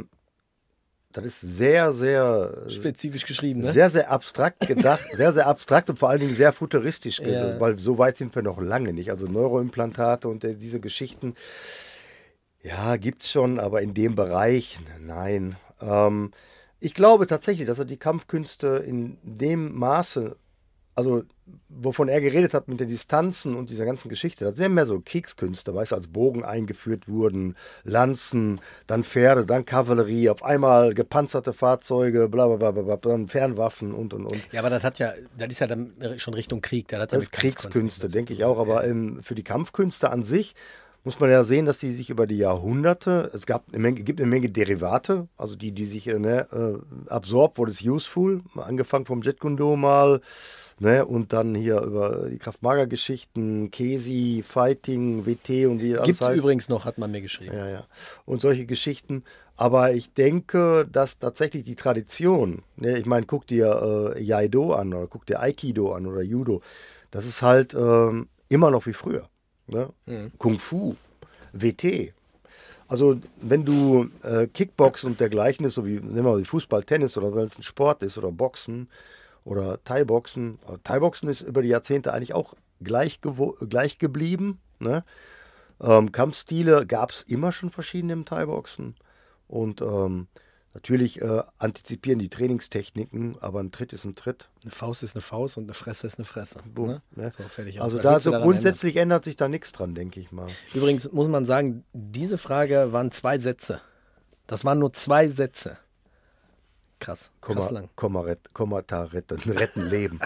sehr, sehr. Spezifisch geschrieben, ne? Sehr, sehr abstrakt gedacht, sehr, sehr abstrakt und vor allen Dingen sehr futuristisch, Ja. weil so weit sind wir noch lange nicht. Also Neuroimplantate und diese Geschichten, ja, gibt's schon, aber in dem Bereich, nein. Ich glaube tatsächlich, dass er die Kampfkünste in dem Maße, also wovon er geredet hat mit den Distanzen und dieser ganzen Geschichte, das sind mehr so Kriegskünste, weißt du, als Bogen eingeführt wurden, Lanzen, dann Pferde, dann Kavallerie, auf einmal gepanzerte Fahrzeuge, bla bla bla bla, dann Fernwaffen und. Ja, aber das ist ja dann schon Richtung Krieg. Das hat ja Das ist mit Kampfkunst Kriegskünste, nichts denke zu ich tun. auch, aber für die Kampfkünste an sich muss man ja sehen, dass die sich über die Jahrhunderte, gibt eine Menge Derivate, also die sich absorb, what is useful, angefangen vom Jet Kundo mal, ne, und dann hier über die Kraft-Mager-Geschichten, Kesi, Fighting, WT und wie das alles Gibt es heißt. übrigens noch, hat man mir geschrieben. Ja. Und solche Geschichten. Aber ich denke, dass tatsächlich die Tradition, ne, ich meine, guck dir Jaido an oder guck dir Aikido an oder Judo, das ist halt immer noch wie früher. Ne? Kung Fu, WT. Also wenn du Kickboxen und dergleichen ist, so wie nehmen wir mal Fußball, Tennis oder wenn es ein Sport ist oder Boxen oder Thai-Boxen. Thai-Boxen ist über die Jahrzehnte eigentlich auch gleich geblieben. Ne? Kampfstile gab es immer schon verschiedene im Thai-Boxen. Und natürlich antizipieren die Trainingstechniken, aber ein Tritt ist ein Tritt. Eine Faust ist eine Faust und eine Fresse ist eine Fresse. Boom, Ne? So, fertig. Also Was da willst du so daran grundsätzlich ändert sich da nichts dran, denke ich mal. ändern? Übrigens muss man sagen, diese Frage waren 2 Sätze. Das waren nur 2 Sätze. Krass lang. Kommata retten Leben.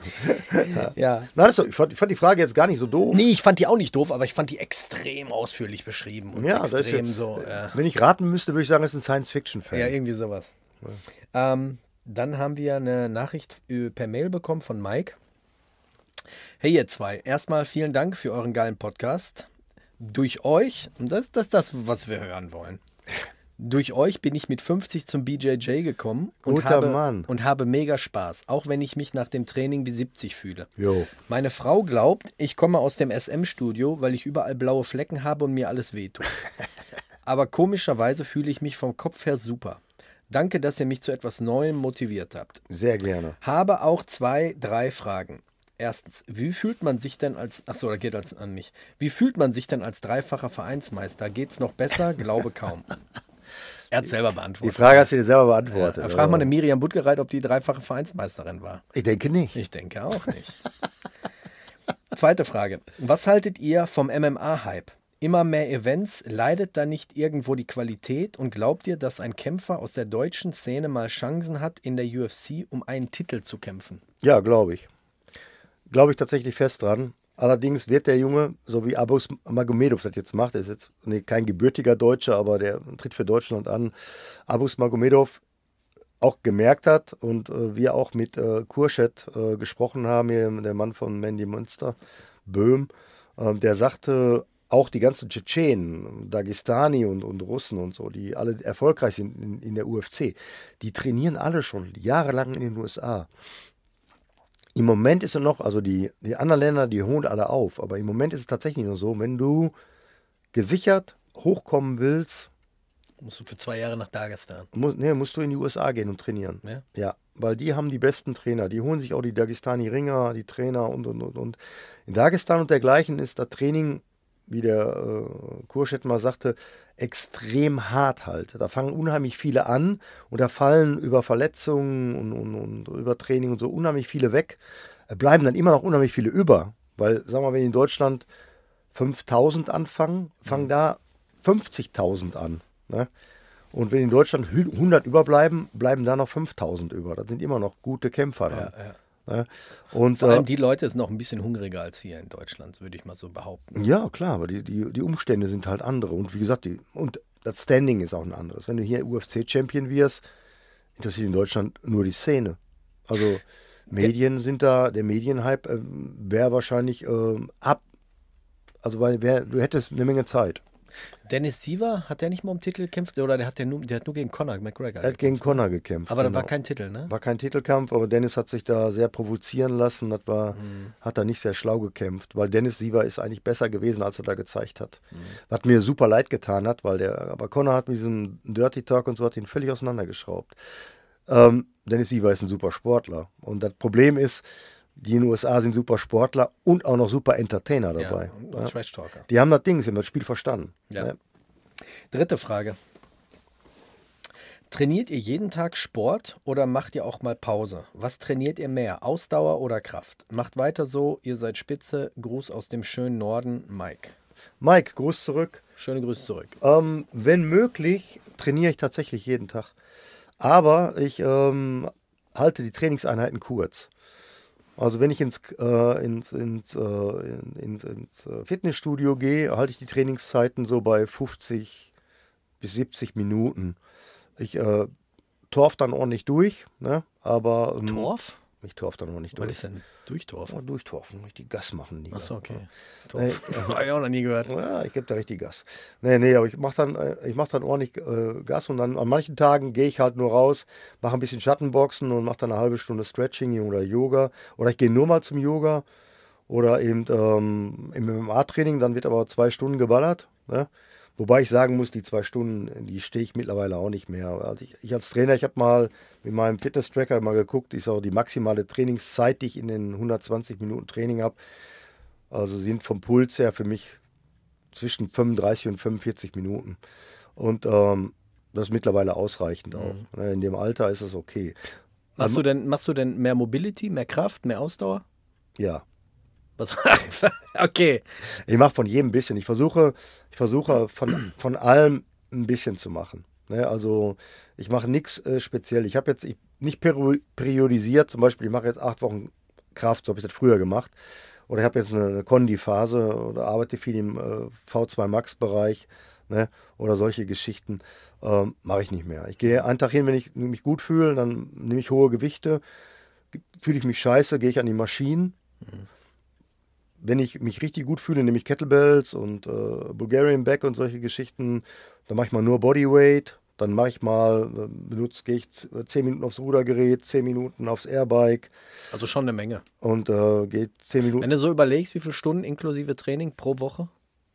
Ja. Nein, ich fand die Frage jetzt gar nicht so doof. Nee, ich fand die auch nicht doof, aber ich fand die extrem ausführlich beschrieben. Und Ja, das ist extrem jetzt, so. wenn ich raten müsste, würde ich sagen, es ist ein Science-Fiction-Fan. Ja, irgendwie sowas. Dann haben wir eine Nachricht per Mail bekommen von Mike. Hey ihr zwei, erstmal vielen Dank für euren geilen Podcast. Durch euch, und das ist das, was wir hören wollen. Durch euch bin ich mit 50 zum BJJ gekommen und habe mega Spaß, auch wenn ich mich nach dem Training wie 70 fühle. Jo. Meine Frau glaubt, ich komme aus dem SM-Studio, weil ich überall blaue Flecken habe und mir alles wehtut. Aber komischerweise fühle ich mich vom Kopf her super. Danke, dass ihr mich zu etwas Neuem motiviert habt. Sehr gerne. Habe auch 2, 3 Fragen. Erstens, wie fühlt man sich denn als, achso, da geht das an mich. Wie fühlt man sich denn als dreifacher Vereinsmeister? Geht's noch besser? Glaube kaum. Er hat selber beantwortet. Die Frage hast du dir selber beantwortet. Ja, frag mal eine Miriam Buttgereit, ob die dreifache Vereinsmeisterin war. Ich denke nicht. Ich denke auch nicht. Zweite Frage. Was haltet ihr vom MMA-Hype? Immer mehr Events, leidet da nicht irgendwo die Qualität und glaubt ihr, dass ein Kämpfer aus der deutschen Szene mal Chancen hat, in der UFC um einen Titel zu kämpfen? Ja, glaube ich. Glaube ich tatsächlich fest dran. Allerdings wird der Junge, so wie Abus Magomedov das jetzt macht, er ist jetzt kein gebürtiger Deutscher, aber der tritt für Deutschland an, Abus Magomedov auch gemerkt hat und wir auch mit Kurschet gesprochen haben, hier, der Mann von Mandy Münster, Böhm, der sagte, auch die ganzen Tschetschenen, Dagestani und Russen und so, die alle erfolgreich sind in der UFC, die trainieren alle schon jahrelang in den USA. Im Moment ist es noch, also die anderen Länder, die holen alle auf, aber im Moment ist es tatsächlich nur so, wenn du gesichert hochkommen willst, musst du für 2 Jahre nach Dagestan. Musst du in die USA gehen und trainieren. Ja? Ja, weil die haben die besten Trainer, die holen sich auch die Dagestani-Ringer, die Trainer und. In Dagestan und dergleichen ist das Training, wie der Kurschet mal sagte, extrem hart halt. Da fangen unheimlich viele an und da fallen über Verletzungen und über Training und so unheimlich viele weg. Bleiben dann immer noch unheimlich viele über. Weil, sagen wir mal, wenn in Deutschland 5.000 anfangen, fangen da 50.000 an. Ne? Und wenn in Deutschland 100 überbleiben, bleiben da noch 5.000 über. Das sind immer noch gute Kämpfer dann. Ja. Ne? Und, vor allem die Leute sind noch ein bisschen hungriger als hier in Deutschland, würde ich mal so behaupten. Ja, klar, aber die Umstände sind halt andere. Und wie gesagt, und das Standing ist auch ein anderes. Wenn du hier UFC-Champion wirst, interessiert in Deutschland nur die Szene. Also Medien sind da, der Medienhype wäre wahrscheinlich ab. Also weil du hättest eine Menge Zeit. Dennis Siever, hat der nicht mal um Titel gekämpft? Oder der hat nur gegen Conor McGregor Er hat gegen Conor gekämpft. Aber da war kein Titel, ne? War kein Titelkampf, aber Dennis hat sich da sehr provozieren lassen. Hat da nicht sehr schlau gekämpft, weil Dennis Siever ist eigentlich besser gewesen, als er da gezeigt hat. Was mir super leid getan hat, aber Conor hat mit diesem Dirty Talk und so hat ihn völlig auseinandergeschraubt. Dennis Siever ist ein super Sportler. Und das Problem ist, die in den USA sind super Sportler und auch noch super Entertainer dabei. Ja, und Trash-Talker. Die haben das Ding, sie haben das Spiel verstanden. Ja. Ja. Dritte Frage. Trainiert ihr jeden Tag Sport oder macht ihr auch mal Pause? Was trainiert ihr mehr, Ausdauer oder Kraft? Macht weiter so, ihr seid spitze. Gruß aus dem schönen Norden, Mike. Mike, Gruß zurück. Schöne Grüße zurück. Wenn möglich, trainiere ich tatsächlich jeden Tag. Aber ich halte die Trainingseinheiten kurz. Also wenn ich ins Fitnessstudio gehe, halte ich die Trainingszeiten so bei 50 bis 70 Minuten. Ich torf dann ordentlich durch, ne? Aber Torf? Ich torf dann ordentlich durch. Was ist denn Durchtorfen? Ja, durchtorfen, richtig Gas machen. Achso, okay. Torf. Habe ich auch noch nie gehört. Ja, ich gebe da richtig Gas. Nee, aber ich mach dann ordentlich Gas und dann an manchen Tagen gehe ich halt nur raus, mache ein bisschen Schattenboxen und mache dann eine halbe Stunde Stretching oder Yoga. Oder ich gehe nur mal zum Yoga oder eben im MMA-Training, dann wird aber 2 Stunden geballert, ne? Wobei ich sagen muss, die 2 Stunden, die stehe ich mittlerweile auch nicht mehr. Also ich als Trainer, ich habe mal mit meinem Fitness-Tracker mal geguckt, ist auch die maximale Trainingszeit, die ich in den 120 Minuten Training habe. Also sind vom Puls her für mich zwischen 35 und 45 Minuten. Und das ist mittlerweile ausreichend auch. In dem Alter ist es okay. Machst du denn mehr Mobility, mehr Kraft, mehr Ausdauer? Ja. Was? Okay. Ich mache von jedem ein bisschen. Ich versuche von allem ein bisschen zu machen. Ne? Also ich mache nichts speziell. Ich habe jetzt nicht periodisiert, zum Beispiel, ich mache jetzt 8 Wochen Kraft, so habe ich das früher gemacht. Oder ich habe jetzt eine Kondi-Phase oder arbeite viel im V2 Max-Bereich, ne? Oder solche Geschichten. Mache ich nicht mehr. Ich gehe einen Tag hin, wenn ich mich gut fühle, dann nehme ich hohe Gewichte. Fühle ich mich scheiße, gehe ich an die Maschinen. Wenn ich mich richtig gut fühle, nehme ich Kettlebells und Bulgarian Back und solche Geschichten. Dann mache ich mal nur Bodyweight. Dann mache ich mal, gehe ich 10 Minuten aufs Rudergerät, 10 Minuten aufs Airbike. Also schon eine Menge. Und gehe 10 Minuten. Wenn du so überlegst, wie viele Stunden inklusive Training pro Woche?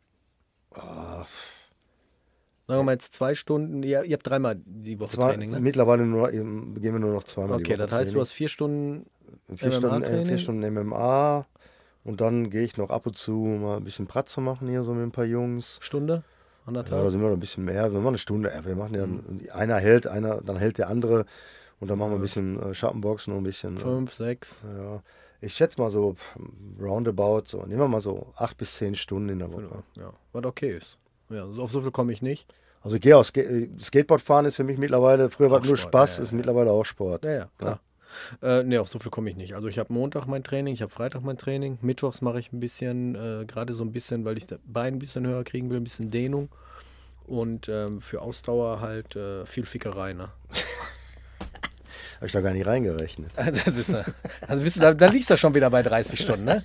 Sagen wir mal jetzt 2 Stunden. Ihr habt 3-mal die Woche Training, ne? Mittlerweile gehen wir nur noch 2-mal die Woche. Okay, das heißt, du hast 4 Stunden 4 MMA-Training. Stunden MMA. Und dann gehe ich noch ab und zu mal ein bisschen Pratze machen hier so mit ein paar Jungs. Stunde? Ja, da 1,5? sind wir noch ein bisschen mehr. Wir machen eine Stunde. Wir machen ja, einer hält, dann hält der andere. Und dann machen wir ein bisschen Schattenboxen und ein bisschen. 5, 6. Ja. Ich schätze mal so roundabout, so nehmen wir mal so 8 bis 10 Stunden in der Woche. Ja, was okay ist. Ja, auf so viel komme ich nicht. Also ich gehe auch Skateboard fahren ist für mich mittlerweile, früher war es nur Sport, Spaß, ja, ist mittlerweile auch Sport. Ja, klar. Nee, auf so viel komme ich nicht. Also ich habe Montag mein Training, ich habe Freitag mein Training. Mittwochs mache ich ein bisschen, gerade so ein bisschen, weil ich das Bein ein bisschen höher kriegen will, ein bisschen Dehnung. Und für Ausdauer halt viel Fickerei, ne? Habe ich noch gar nicht reingerechnet. Das ist, da liegst du schon wieder bei 30 Stunden, ne?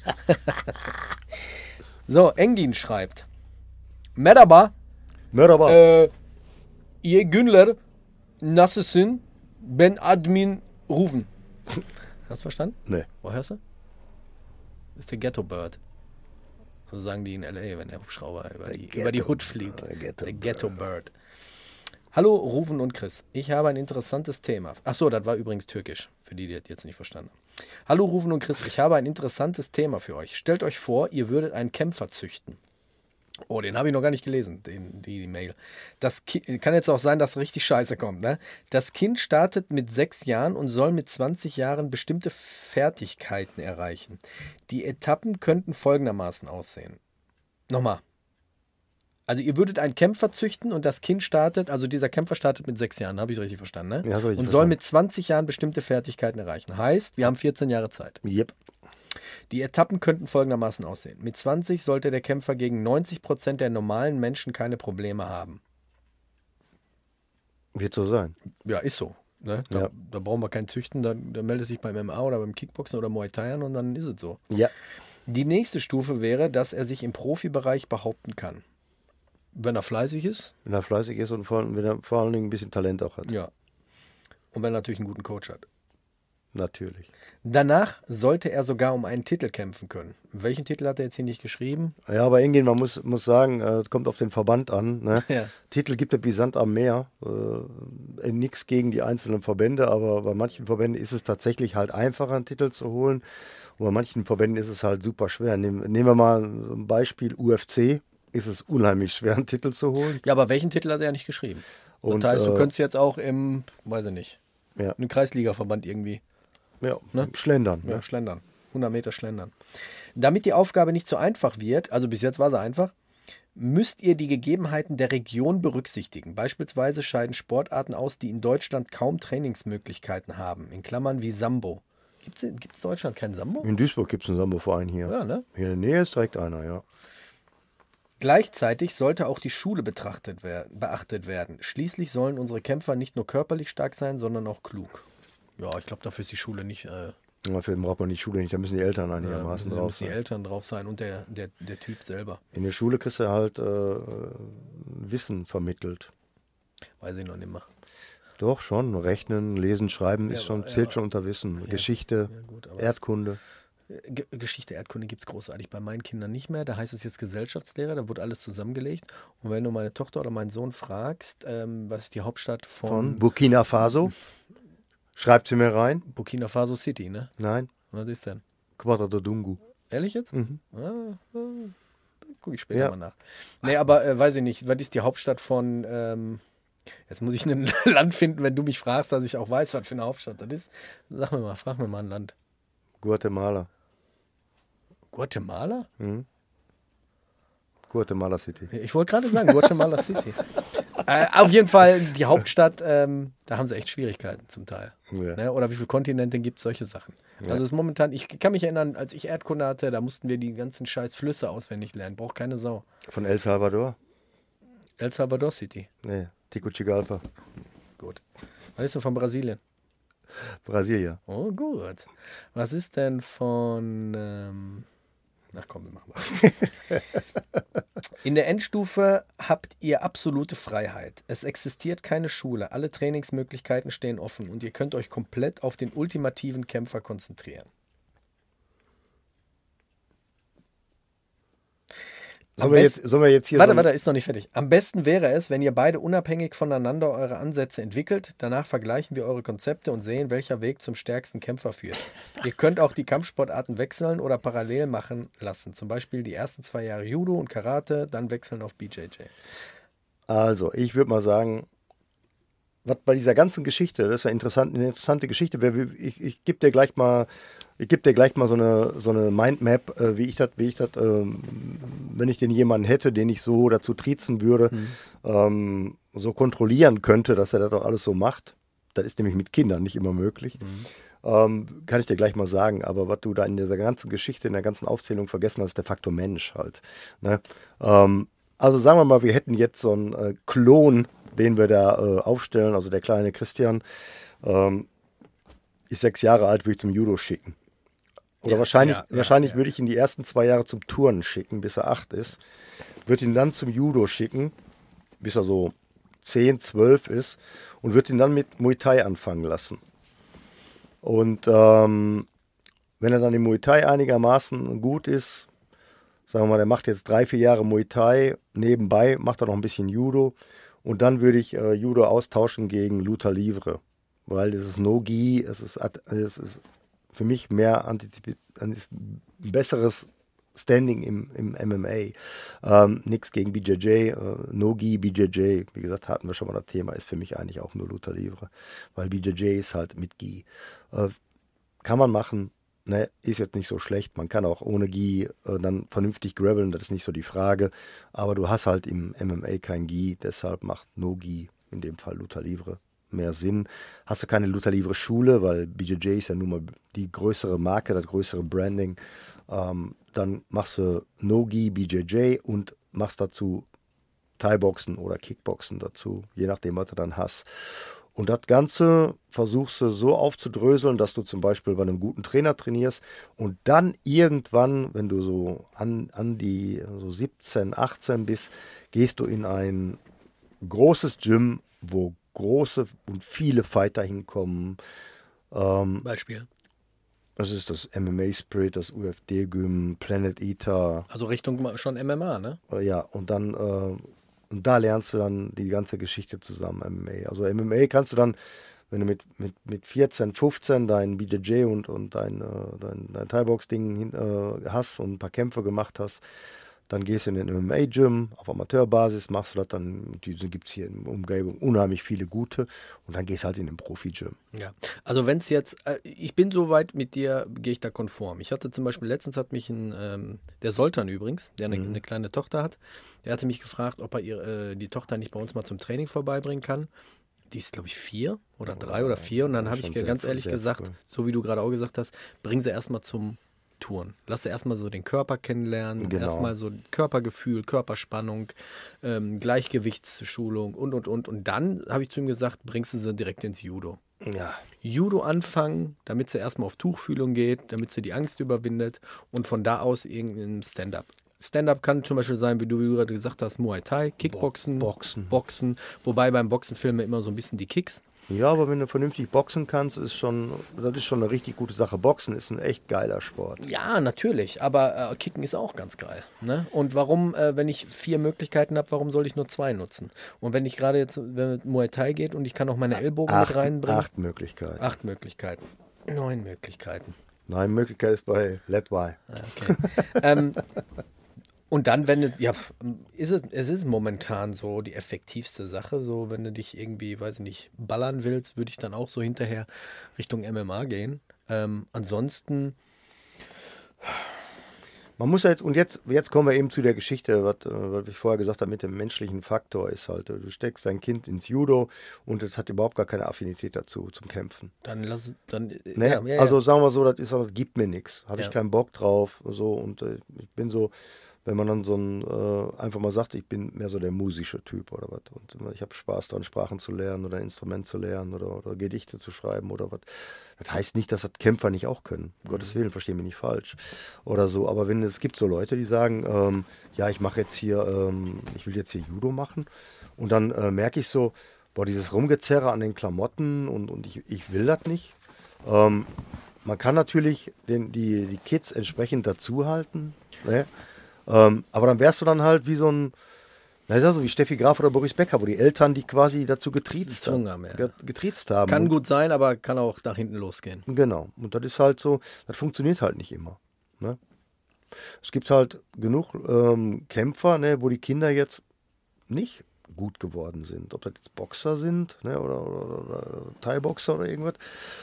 So, Engin schreibt. Merhaba, Mörderbar. ihr Günler, Nassesin, Ben Admin rufen. Hast du verstanden? Nee. Wo hörst du? Das ist der Ghetto Bird. So sagen die in L.A., wenn der Hubschrauber über die Hood fliegt. Der Ghetto Bird. Hallo, Rufen und Chris. Ich habe ein interessantes Thema. Achso, das war übrigens türkisch, für die das jetzt nicht verstanden haben. Hallo, Rufen und Chris. Ich habe ein interessantes Thema für euch. Stellt euch vor, ihr würdet einen Kämpfer züchten. Oh, den habe ich noch gar nicht gelesen, die Mail. Das kann jetzt auch sein, dass richtig Scheiße kommt. Ne? Das Kind startet mit 6 Jahren und soll mit 20 Jahren bestimmte Fertigkeiten erreichen. Die Etappen könnten folgendermaßen aussehen. Nochmal. Also ihr würdet einen Kämpfer züchten und das Kind startet, also dieser Kämpfer startet mit 6 Jahren, habe ich richtig verstanden, ne? Ja, hast du richtig und soll verstanden. mit 20 Jahren bestimmte Fertigkeiten erreichen. Heißt, wir haben 14 Jahre Zeit. Yep. Die Etappen könnten folgendermaßen aussehen. Mit 20 sollte der Kämpfer gegen 90% der normalen Menschen keine Probleme haben. Wird so sein. Ja, ist so. Ne? Da brauchen wir keinen Züchten, da meldet sich beim MMA oder beim Kickboxen oder Muay Thai an und dann ist es so. Ja. Die nächste Stufe wäre, dass er sich im Profibereich behaupten kann. Wenn er fleißig ist. Wenn er fleißig ist und wenn er vor allen Dingen ein bisschen Talent auch hat. Ja. Und wenn er natürlich einen guten Coach hat. Natürlich. Danach sollte er sogar um einen Titel kämpfen können. Welchen Titel hat er jetzt hier nicht geschrieben? Ja, aber Engin, man muss sagen, kommt auf den Verband an. Ne? Ja. Titel gibt es wie Sand am Meer. Nichts gegen die einzelnen Verbände, aber bei manchen Verbänden ist es tatsächlich halt einfacher, einen Titel zu holen. Und bei manchen Verbänden ist es halt super schwer. Nehmen wir mal ein Beispiel UFC. Ist es unheimlich schwer, einen Titel zu holen. Ja, aber welchen Titel hat er nicht geschrieben? Und, das heißt, du könntest jetzt auch im, weiß ich nicht, Ja. im Kreisligaverband irgendwie Ja, Ne? schlendern. ja, Ne? schlendern. 100 Meter schlendern. Damit die Aufgabe nicht so einfach wird, also bis jetzt war sie einfach, müsst ihr die Gegebenheiten der Region berücksichtigen. Beispielsweise scheiden Sportarten aus, die in Deutschland kaum Trainingsmöglichkeiten haben. In Klammern wie Sambo. Gibt es in Deutschland kein Sambo? In Duisburg gibt es einen Sambo-Verein hier. Ja, ne? Hier in der Nähe ist direkt einer, ja. Gleichzeitig sollte auch die Schule beachtet werden. Schließlich sollen unsere Kämpfer nicht nur körperlich stark sein, sondern auch klug. Ja, ich glaube, dafür ist die Schule nicht. Dafür braucht man die Schule nicht, da müssen die Eltern einigermaßen da drauf müssen die sein. Eltern drauf sein und der Typ selber. In der Schule kriegst du halt Wissen vermittelt. Weiß ich noch nicht mehr. Doch, schon. Rechnen, lesen, schreiben Ja, ist schon, aber- zählt ja. schon unter Wissen. Geschichte, Ja, gut, aber Erdkunde. Geschichte, Erdkunde gibt es großartig bei meinen Kindern nicht mehr. Da heißt es jetzt Gesellschaftslehre, da wurde alles zusammengelegt. Und wenn du meine Tochter oder meinen Sohn fragst, was ist die Hauptstadt Von Burkina Faso? Schreibt sie mir rein? Burkina Faso City, ne? Nein. Was ist denn? Ouagadougou. Ehrlich jetzt? Mhm. Guck ich später mal nach. Nee, aber weiß ich nicht, was ist die Hauptstadt von, jetzt muss ich ein Land finden, wenn du mich fragst, dass ich auch weiß, was für eine Hauptstadt das ist. Frag mir mal ein Land. Guatemala. Guatemala? Mhm. Guatemala City. Ich wollte gerade sagen, Guatemala City. Auf jeden Fall die Hauptstadt, da haben sie echt Schwierigkeiten zum Teil. Ja. Ne? Oder wie viele Kontinente gibt es, solche Sachen. Ja. Also ist momentan, ich kann mich erinnern, als ich Erdkunde hatte, da mussten wir die ganzen scheiß Flüsse auswendig lernen. Braucht keine Sau. Von El Salvador? El Salvador City. Nee, Tegucigalpa. Gut. Was ist denn von Brasilien? Brasilia. Oh, gut. Was ist denn von. Ach komm, wir machen mal. In der Endstufe habt ihr absolute Freiheit. Es existiert keine Schule. Alle Trainingsmöglichkeiten stehen offen und ihr könnt euch komplett auf den ultimativen Kämpfer konzentrieren. Sollen wir jetzt hier Warte, ist noch nicht fertig. Am besten wäre es, wenn ihr beide unabhängig voneinander eure Ansätze entwickelt. Danach vergleichen wir eure Konzepte und sehen, welcher Weg zum stärksten Kämpfer führt. Ihr könnt auch die Kampfsportarten wechseln oder parallel machen lassen. Zum Beispiel die ersten 2 Jahre Judo und Karate, dann wechseln auf BJJ. Also, ich würde mal sagen, was bei dieser ganzen Geschichte, das ist eine interessante Geschichte. Ich gebe dir gleich mal so eine Mindmap, wie ich das, wenn ich den jemanden hätte, den ich so dazu triezen würde, so kontrollieren könnte, dass er das auch alles so macht. Das ist nämlich mit Kindern nicht immer möglich. Kann ich dir gleich mal sagen. Aber was du da in dieser ganzen Geschichte, in der ganzen Aufzählung vergessen hast, ist der Faktor Mensch halt. Ne? Also sagen wir mal, wir hätten jetzt so einen Klon, den wir da aufstellen, also der kleine Christian, ist 6 Jahre alt, würde ich zum Judo schicken. Oder wahrscheinlich würde ich ihn die ersten 2 Jahre zum Turnen schicken, bis er 8 ist. Würde ihn dann zum Judo schicken, bis er so 10, 12 ist. Und würde ihn dann mit Muay Thai anfangen lassen. Und wenn er dann im Muay Thai einigermaßen gut ist, sagen wir mal, der macht jetzt 3, 4 Jahre Muay Thai, nebenbei macht er noch ein bisschen Judo. Und dann würde ich Judo austauschen gegen Luta Livre. Weil es ist No-Gi, es ist für mich mehr ein besseres Standing im MMA. Nichts gegen BJJ, No-Gi, BJJ, wie gesagt, hatten wir schon mal das Thema, ist für mich eigentlich auch nur Luta Livre. Weil BJJ ist halt mit Gi. Kann man machen, ne, ist jetzt nicht so schlecht. Man kann auch ohne Gi dann vernünftig graveln, das ist nicht so die Frage. Aber du hast halt im MMA kein Gi, deshalb macht No-Gi, in dem Fall Luta Livre, mehr Sinn. Hast du keine Luta Livre Schule, weil BJJ ist ja nun mal die größere Marke, das größere Branding, dann machst du No-Gi, BJJ und machst dazu Thai-Boxen oder Kickboxen dazu, je nachdem, was du dann hast. Und das Ganze versuchst du so aufzudröseln, dass du zum Beispiel bei einem guten Trainer trainierst und dann irgendwann, wenn du so an die so 17, 18 bist, gehst du in ein großes Gym, wo große und viele Fighter hinkommen. Beispiel. Das ist das MMA Spirit, das UFD-Gym, Planet Eater. Also Richtung schon MMA, ne? Ja, und dann und da lernst du dann die ganze Geschichte zusammen, MMA. Also MMA kannst du dann, wenn du mit 14, 15 dein BJJ und dein Thai-Box-Ding hast und ein paar Kämpfe gemacht hast, dann gehst du in den MMA-Gym, auf Amateurbasis machst du das dann, die gibt es hier in der Umgebung unheimlich viele gute und dann gehst du halt in den Profi-Gym. Ja, also wenn es jetzt, ich bin soweit mit dir, gehe ich da konform. Ich hatte zum Beispiel, letztens hat mich der Soltan übrigens, der eine kleine Tochter hat, der hatte mich gefragt, ob er die Tochter nicht bei uns mal zum Training vorbeibringen kann. Die ist, glaube ich, 4 oder 3 oder 4 und dann habe ich ganz ehrlich gesagt, so wie du gerade auch gesagt hast, bring sie erstmal zum Touren. Lass sie erstmal so den Körper kennenlernen, erstmal so Körpergefühl, Körperspannung, Gleichgewichtsschulung und. Und dann habe ich zu ihm gesagt, bringst du sie direkt ins Judo. Ja. Judo anfangen, damit sie erstmal auf Tuchfühlung geht, damit sie die Angst überwindet und von da aus irgendein Stand-up. Stand-up kann zum Beispiel sein, wie du gerade gesagt hast, Muay Thai, Kickboxen, Boxen. Wobei beim Boxen fehlen mir immer so ein bisschen die Kicks. Ja, aber wenn du vernünftig boxen kannst, das ist schon eine richtig gute Sache. Boxen ist ein echt geiler Sport. Ja, natürlich, aber Kicken ist auch ganz geil. Ne? Und warum, wenn ich 4 Möglichkeiten habe, warum soll ich nur 2 nutzen? Und wenn ich gerade jetzt, wenn es Muay Thai geht und ich kann auch meine Ellbogen mit reinbringen. 8 Möglichkeiten. 8 Möglichkeiten. 9 Möglichkeiten. 9 Möglichkeiten ist bei Let Why. Okay. Und dann, es ist momentan so die effektivste Sache, so wenn du dich irgendwie, weiß ich nicht, ballern willst, würde ich dann auch so hinterher Richtung MMA gehen. Ansonsten, Man muss ja jetzt kommen wir eben zu der Geschichte, was ich vorher gesagt habe mit dem menschlichen Faktor ist halt, du steckst dein Kind ins Judo und es hat überhaupt gar keine Affinität dazu, zum Kämpfen. ne? Also sagen wir so, das gibt mir nichts, habe Ja. ich keinen Bock drauf, so und ich bin so, wenn man dann so einfach mal sagt, ich bin mehr so der musische Typ oder was und ich habe Spaß daran, Sprachen zu lernen oder ein Instrument zu lernen oder Gedichte zu schreiben oder was. Das heißt nicht, dass das Kämpfer nicht auch können. Um Gottes Willen, versteh mich nicht falsch. Oder so. Aber es gibt so Leute, die sagen, ja, ich mache jetzt hier, ich will jetzt hier Judo machen. Und dann merke ich so, boah, dieses Rumgezerre an den Klamotten und ich will das nicht. Man kann natürlich die Kids entsprechend dazuhalten. Ne? Aber dann wärst du dann halt wie so ein, so wie Steffi Graf oder Boris Becker, wo die Eltern die quasi dazu getriezt haben. Getriezt haben. Kann gut sein, aber kann auch nach hinten losgehen. Genau. Und das ist halt so, das funktioniert halt nicht immer. Ne? Es gibt halt genug Kämpfer, ne, wo die Kinder jetzt nicht gut geworden sind. Ob das jetzt Boxer sind, ne, oder Thai-Boxer oder irgendwas.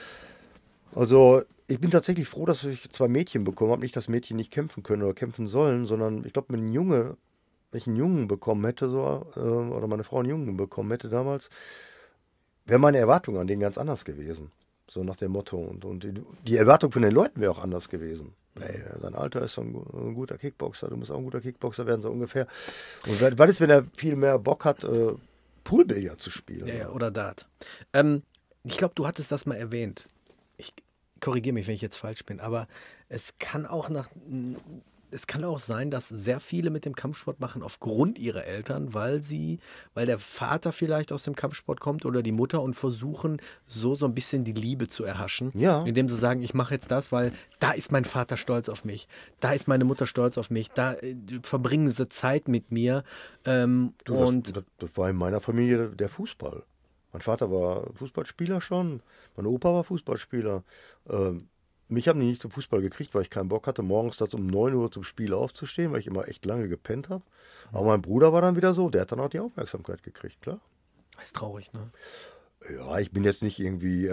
Also ich bin tatsächlich froh, dass ich 2 Mädchen bekommen habe. Nicht, dass Mädchen nicht kämpfen können oder kämpfen sollen, sondern ich glaube, wenn ich einen Jungen bekommen hätte, oder meine Frau einen Jungen bekommen hätte damals, wäre meine Erwartung an den ganz anders gewesen. So nach dem Motto. Und die Erwartung von den Leuten wäre auch anders gewesen. Ey, dein Alter ist so ein guter Kickboxer, du musst auch ein guter Kickboxer werden, so ungefähr. Und was ist, wenn er viel mehr Bock hat, Poolbillard zu spielen? Ja, oder Dart. Ich glaube, du hattest das mal erwähnt. Ich korrigiere mich, wenn ich jetzt falsch bin, aber es kann auch sein, dass sehr viele mit dem Kampfsport machen aufgrund ihrer Eltern, weil der Vater vielleicht aus dem Kampfsport kommt oder die Mutter und versuchen so ein bisschen die Liebe zu erhaschen, Ja. indem sie sagen, ich mache jetzt das, weil da ist mein Vater stolz auf mich, da ist meine Mutter stolz auf mich, da verbringen sie Zeit mit mir. Das war in meiner Familie der Fußball. Mein Vater war Fußballspieler schon, mein Opa war Fußballspieler. Mich haben die nicht zum Fußball gekriegt, weil ich keinen Bock hatte, morgens da um 9 Uhr zum Spiel aufzustehen, weil ich immer echt lange gepennt habe. Aber mein Bruder war dann wieder so, der hat dann auch die Aufmerksamkeit gekriegt, klar. Das ist traurig, ne? Ja, ich bin jetzt nicht irgendwie,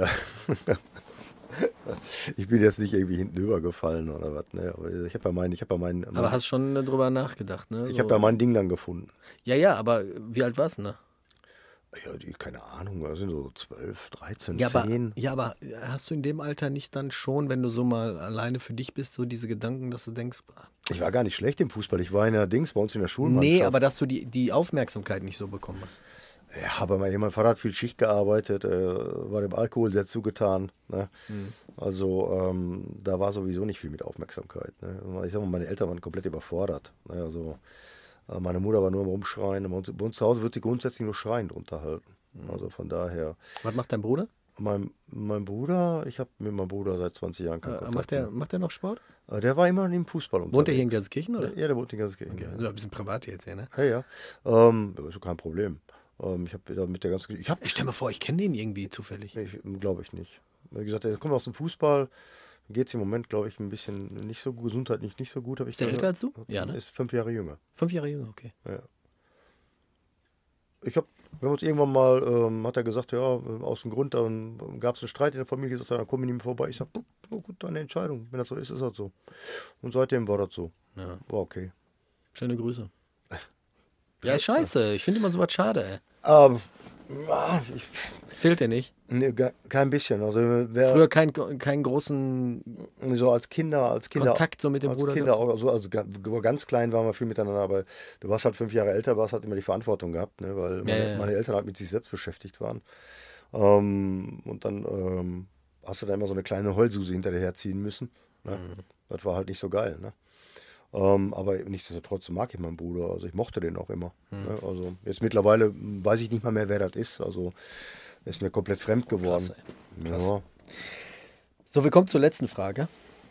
hinten übergefallen oder was. Ne? Aber ich habe Aber hast schon drüber nachgedacht, ne? ich habe ja mein Ding dann gefunden. Ja, aber wie alt warst du, ne? Ja, keine Ahnung, das sind so 12, 13, Ja, 10. aber hast du in dem Alter nicht dann schon, wenn du so mal alleine für dich bist, so diese Gedanken, dass du denkst, Ich war gar nicht schlecht im Fußball. Ich war in der bei uns in der Schulmannschaft. nee, aber dass du die Aufmerksamkeit nicht so bekommen hast. Ja, aber mein Vater hat viel Schicht gearbeitet, war dem Alkohol sehr zugetan. Ne? Also da war sowieso nicht viel mit Aufmerksamkeit. Ne? Ich sag mal, meine Eltern waren komplett überfordert. Ne? Also meine Mutter war nur am Rumschreien. Bei uns zu Hause wird sie grundsätzlich nur schreiend unterhalten. Also von daher. Was macht dein Bruder? Mein Bruder, ich habe mit meinem Bruder seit 20 Jahren keinen Kontakt mehr. Macht der noch Sport? Der war immer im Fußball unterwegs. Wohnt er hier in Gelsenkirchen, oder? Ja, der wohnt in Gelsenkirchen. Okay, Ja. also ein bisschen privat jetzt hier, ne? Ja. Das ist kein Problem. Ich habe da mit der ganzen Ich stell mir vor, ich kenne den irgendwie zufällig. Glaube ich nicht. Wie gesagt, er kommt aus dem Fußball. Geht es im Moment, glaube ich, ein bisschen nicht so gut, gesundheitlich nicht so gut. Ist der älter als du? Ja, ne? Ist 5 Jahre jünger. 5 Jahre jünger, okay. Ja. Wir haben uns irgendwann mal, hat er gesagt, ja, aus dem Grund, dann gab es einen Streit in der Familie, sagt er, dann komme ich nicht mehr vorbei. Ich sage, gut, deine Entscheidung. Wenn das so ist, ist das so. Und seitdem war das so. Ja. War okay. Schöne Grüße. Ja, ist scheiße. Ich finde immer sowas schade, ey. Fehlt dir nicht? Nee, kein bisschen. Also Früher keinen großen so als Kinder Kontakt so mit dem als Bruder Kinder auch, also ganz klein waren wir viel miteinander, aber du warst halt 5 Jahre älter, warst halt immer die Verantwortung gehabt, ne, weil meine Eltern halt mit sich selbst beschäftigt waren. Und dann hast du da immer so eine kleine Heulsuse hinterher ziehen müssen. Ne? Das war halt nicht so geil. Ne? Aber nichtsdestotrotz mag ich meinen Bruder. Also ich mochte den auch immer. Ne? Also jetzt mittlerweile weiß ich nicht mal mehr, wer das ist. Also Ist mir komplett fremd geworden. Krass. Ja. So, wir kommen zur letzten Frage.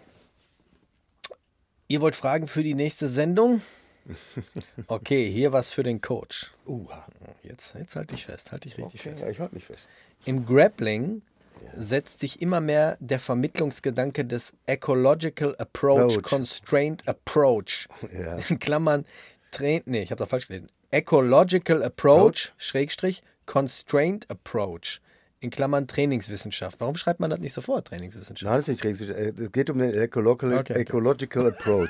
Ihr wollt Fragen für die nächste Sendung? Okay, hier was für den Coach. Jetzt halte ich fest, halte ich richtig Okay, fest. ja, ich halte mich fest. Im Grappling setzt sich immer mehr der Vermittlungsgedanke des Ecological Approach, Constraint Approach, Ja. in Klammern, ich habe da falsch gelesen, Ecological Approach, Schrägstrich, Constraint Approach, in Klammern Trainingswissenschaft. Warum schreibt man das nicht sofort, Trainingswissenschaft? Nein, das ist nicht richtig. Es geht um den Ecological Approach.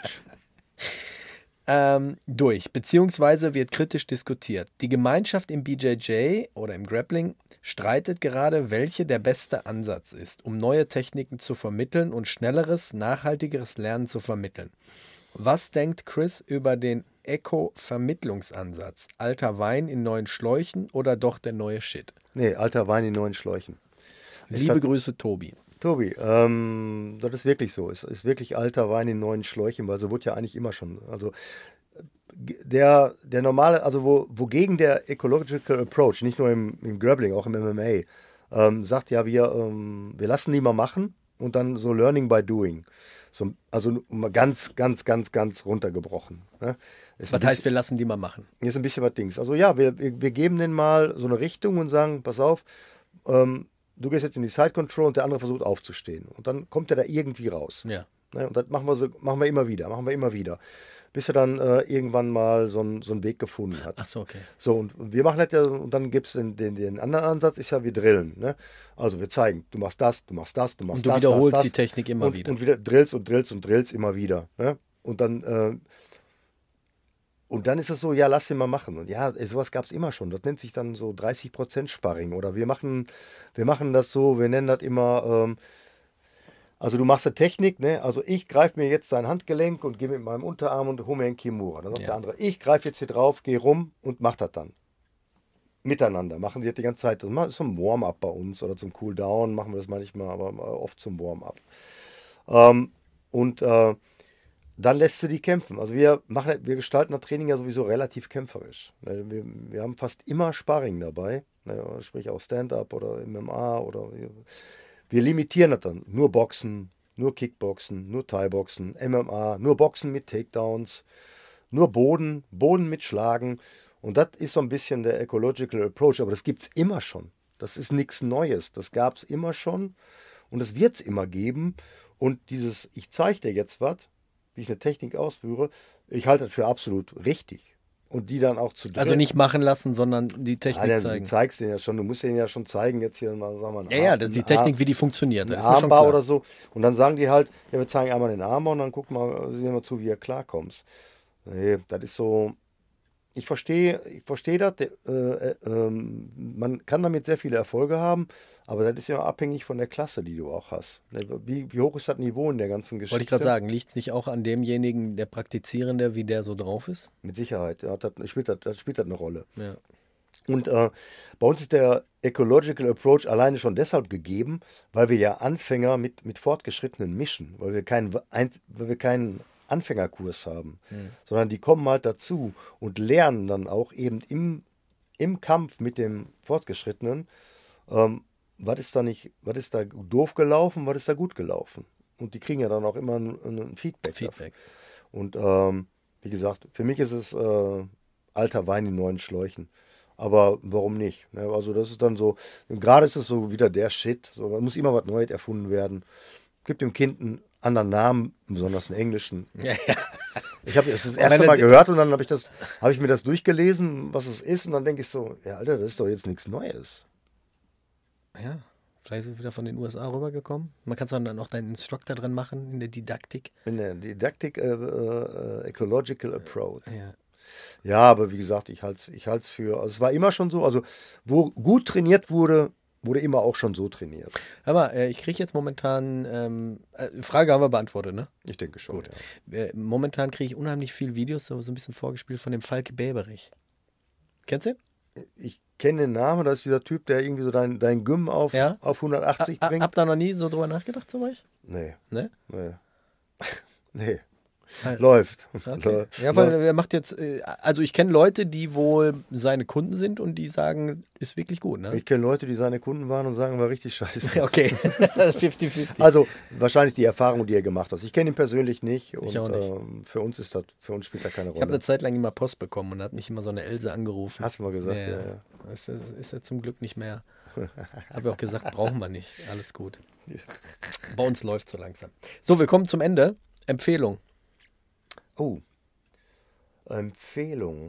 Durch, beziehungsweise wird kritisch diskutiert. Die Gemeinschaft im BJJ oder im Grappling streitet gerade, welche der beste Ansatz ist, um neue Techniken zu vermitteln und schnelleres, nachhaltigeres Lernen zu vermitteln. Was denkt Chris über den Eco-Vermittlungsansatz? Alter Wein in neuen Schläuchen oder doch der neue Shit? Nee, alter Wein in neuen Schläuchen. Liebe Grüße, Tobi. Tobi, das ist wirklich so. Es ist wirklich alter Wein in neuen Schläuchen, weil so wurde ja eigentlich immer schon. Also der normale, also wogegen der Ecological Approach, nicht nur im Grappling, auch im MMA, sagt ja, wir lassen die mal machen und dann so Learning by Doing. So, also mal ganz runtergebrochen. Ne? Was heißt, wir lassen die mal machen? Hier ist ein bisschen was Dings. Also ja, wir geben denen mal so eine Richtung und sagen, pass auf, du gehst jetzt in die Side Control und der andere versucht aufzustehen. Und dann kommt er da irgendwie raus. Ja. Ne? Und das machen wir immer wieder. Bis er dann irgendwann mal so einen Weg gefunden hat. Ach so, okay. So, und wir machen das ja, und dann gibt es den anderen Ansatz, ist ja, wir drillen. Ne? Also wir zeigen, du machst das, du machst das, du machst das. Und du wiederholst das, die Technik immer wieder. Und wieder drillst immer wieder. Ne? Und dann ist es so, ja, lass den mal machen. Und ja, sowas gab es immer schon. Das nennt sich dann so 30% Sparring. Oder wir machen das so, wir nennen das immer, also du machst eine Technik, ne? Also ich greife mir jetzt dein Handgelenk und gehe mit meinem Unterarm und hole mir einen Kimura. Dann sagt der andere, ich greife jetzt hier drauf, gehe rum und mach das dann. Miteinander. Machen die das die ganze Zeit. Das ist so ein Warm-up bei uns oder zum Cool-Down machen wir das manchmal, aber oft zum Warm-up. Dann lässt du die kämpfen. Also wir gestalten das Training ja sowieso relativ kämpferisch. Wir haben fast immer Sparring dabei, sprich auch Stand-up oder MMA oder wir limitieren das dann. Nur Boxen, nur Kickboxen, nur Thai-Boxen, MMA, nur Boxen mit Takedowns, nur Boden mit Schlagen. Und das ist so ein bisschen der Ecological Approach, aber das gibt es immer schon. Das ist nichts Neues. Das gab es immer schon und das wird es immer geben. Und dieses, ich zeige dir jetzt was, wie ich eine Technik ausführe, ich halte das für absolut richtig. Und die dann auch zu drillen. Also nicht machen lassen, sondern die Technik zeigen. Du zeigst denen ja schon, du musst denen ja schon zeigen, jetzt hier mal, sagen wir Ja, das ist die Technik, wie die funktioniert. Das ist mir schon klar. Oder so. Und dann sagen die halt, ja, wir zeigen einmal den Armbau und dann gucken wir, sehen wir zu, wie ihr klarkommst. Nee, das ist so, ich verstehe das, man kann damit sehr viele Erfolge haben, aber das ist ja abhängig von der Klasse, die du auch hast. Wie hoch ist das Niveau in der ganzen Geschichte? Wollte ich gerade sagen, liegt es nicht auch an demjenigen, der Praktizierende, wie der so drauf ist? Mit Sicherheit, ja, das spielt eine Rolle. Ja. Und bei uns ist der Ecological Approach alleine schon deshalb gegeben, weil wir ja Anfänger mit Fortgeschrittenen mischen, weil wir keinen Anfängerkurs haben, sondern die kommen halt dazu und lernen dann auch eben im Kampf mit dem Fortgeschrittenen, was ist da doof gelaufen, was ist da gut gelaufen. Und die kriegen ja dann auch immer ein Feedback. Dafür. Und wie gesagt, für mich ist es alter Wein in neuen Schläuchen. Aber warum nicht? Ne? Also das ist dann so, gerade ist es so wieder der Shit. So, da muss immer was Neues erfunden werden. Gibt dem Kind einen anderen Namen, besonders einen englischen. Ja. Ich habe es das erste Mal gehört und dann habe ich mir das durchgelesen, was es ist. Und dann denke ich so, ja Alter, das ist doch jetzt nichts Neues. Ja, vielleicht ist wieder von den USA rübergekommen. Man kann es dann auch deinen Instructor drin machen in der Didaktik. In der Didaktik Ecological Approach. Ja. Ja, aber wie gesagt, ich halte es für, also es war immer schon so, also wo gut trainiert wurde immer auch schon so trainiert. Aber ich kriege jetzt momentan, Frage haben wir beantwortet, ne? Ich denke schon. Gut. Ja. Momentan kriege ich unheimlich viele Videos, so ein bisschen vorgespielt von dem Falk Bäberich. Kennst du ihn? Ich kenne den Namen, das ist dieser Typ, der irgendwie so dein Gym auf 180 bringt. Habt ihr noch nie so drüber nachgedacht zum Beispiel? Nee. Ne? Nee. Läuft. Okay. Ja, weil er macht jetzt, also ich kenne Leute, die wohl seine Kunden sind und die sagen, ist wirklich gut, ne? Ich kenne Leute, die seine Kunden waren und sagen, war richtig scheiße. Okay, 50-50. Also wahrscheinlich die Erfahrung, die er gemacht hat. Ich kenne ihn persönlich nicht und Ich auch nicht. für uns spielt das keine Ich habe Rolle. eine Zeit lang immer Post bekommen und da hat mich immer so eine Else angerufen. Hast du mal gesagt, ja. Ist ja zum Glück nicht mehr. Habe auch gesagt, brauchen wir nicht. Alles gut. Bei uns läuft so langsam. So, wir kommen zum Ende. Empfehlung. Oh, Empfehlung.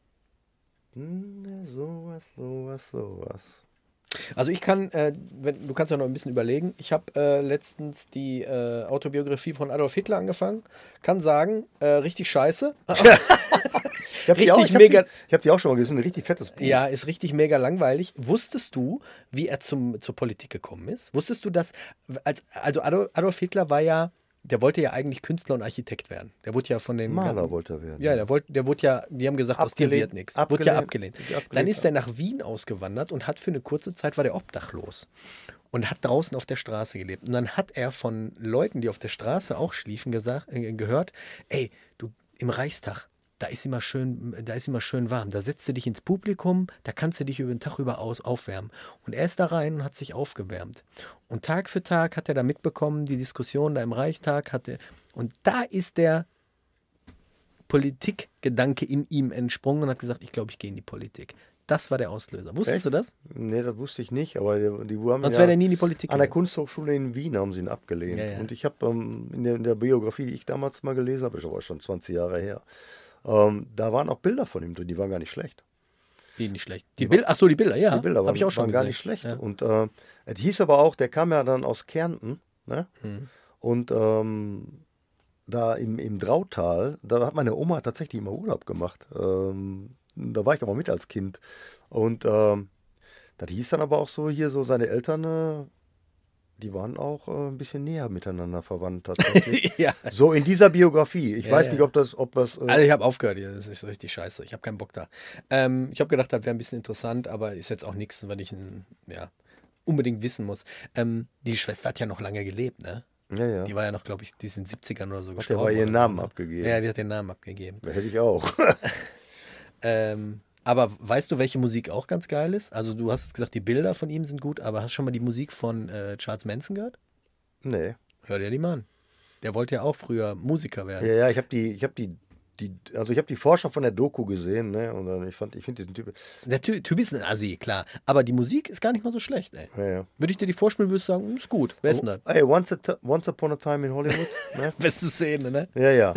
Sowas. Also ich kann, du kannst ja noch ein bisschen überlegen. Ich habe letztens die Autobiografie von Adolf Hitler angefangen. Kann sagen, richtig scheiße. Ich habe die auch schon mal gelesen, ein richtig fettes Buch. Ja, ist richtig mega langweilig. Wusstest du, wie er zur Politik gekommen ist? Wusstest du, dass, also Adolf Hitler war ja, der wollte ja eigentlich Künstler und Architekt werden. Der wurde ja von den... Maler wollte er werden. Ja, der wurde ja, die haben gesagt, aus dir wird nichts. Wurde ja abgelehnt. Dann ist er nach Wien ausgewandert und hat für eine kurze Zeit, war der obdachlos. Und hat draußen auf der Straße gelebt. Und dann hat er von Leuten, die auf der Straße auch schliefen, gehört, ey, du, im Reichstag, da ist immer schön warm. Da setzt du dich ins Publikum, da kannst du dich über den Tag über aufwärmen. Und er ist da rein und hat sich aufgewärmt. Und Tag für Tag hat er da mitbekommen, die Diskussion da im Reichstag und da ist der Politikgedanke in ihm entsprungen und hat gesagt, ich glaube, ich gehe in die Politik. Das war der Auslöser. Wusstest du das? Nee, das wusste ich nicht, aber die haben Sonst wäre der nie in die Politik an der gegangen. Kunsthochschule in Wien haben sie ihn abgelehnt. Ja, ja. Und ich habe in der Biografie, die ich damals mal gelesen habe, ist aber schon 20 Jahre her, da waren auch Bilder von ihm drin, die waren gar nicht schlecht. Wie nicht schlecht. Die Bilder, achso, die Bilder, ja. Die Bilder Habe ich auch schon waren gar gesehen. nicht schlecht. Ja. Und es hieß aber auch, der kam ja dann aus Kärnten, ne? Und da im Drautal, da hat meine Oma tatsächlich immer Urlaub gemacht. Da war ich aber mit als Kind. Und das hieß dann aber auch so, hier so seine Eltern, die waren auch ein bisschen näher miteinander verwandt tatsächlich. Ja. So in dieser Biografie. Ich weiß nicht, ob das Also ich habe aufgehört hier, das ist richtig scheiße. Ich habe keinen Bock da. Ich habe gedacht, das wäre ein bisschen interessant, aber ist jetzt auch nichts, was ich unbedingt wissen muss. Die Schwester hat ja noch lange gelebt, ne? ja. Die war ja noch, glaube ich, die ist in den 70ern oder so Hat gestorben. aber ihren oder Namen so, ne? abgegeben. Ja, die hat den Namen abgegeben. Hätte ich auch. Aber weißt du, welche Musik auch ganz geil ist? Also du hast jetzt gesagt, die Bilder von ihm sind gut, aber hast du schon mal die Musik von Charles Manson gehört? Nee. Hör dir die mal an. Der wollte ja auch früher Musiker werden. Ja, ich habe die Forscher von der Doku gesehen, ne? Und dann, ich finde diesen Typ. Der Typ ist ein Assi, klar. Aber die Musik ist gar nicht mal so schlecht, ey. Ja. Würde ich dir die vorspielen, würdest du sagen, ist gut. Wer ist denn das? Ey, Once Upon a Time in Hollywood. Ne? Beste Szene, ne? Ja.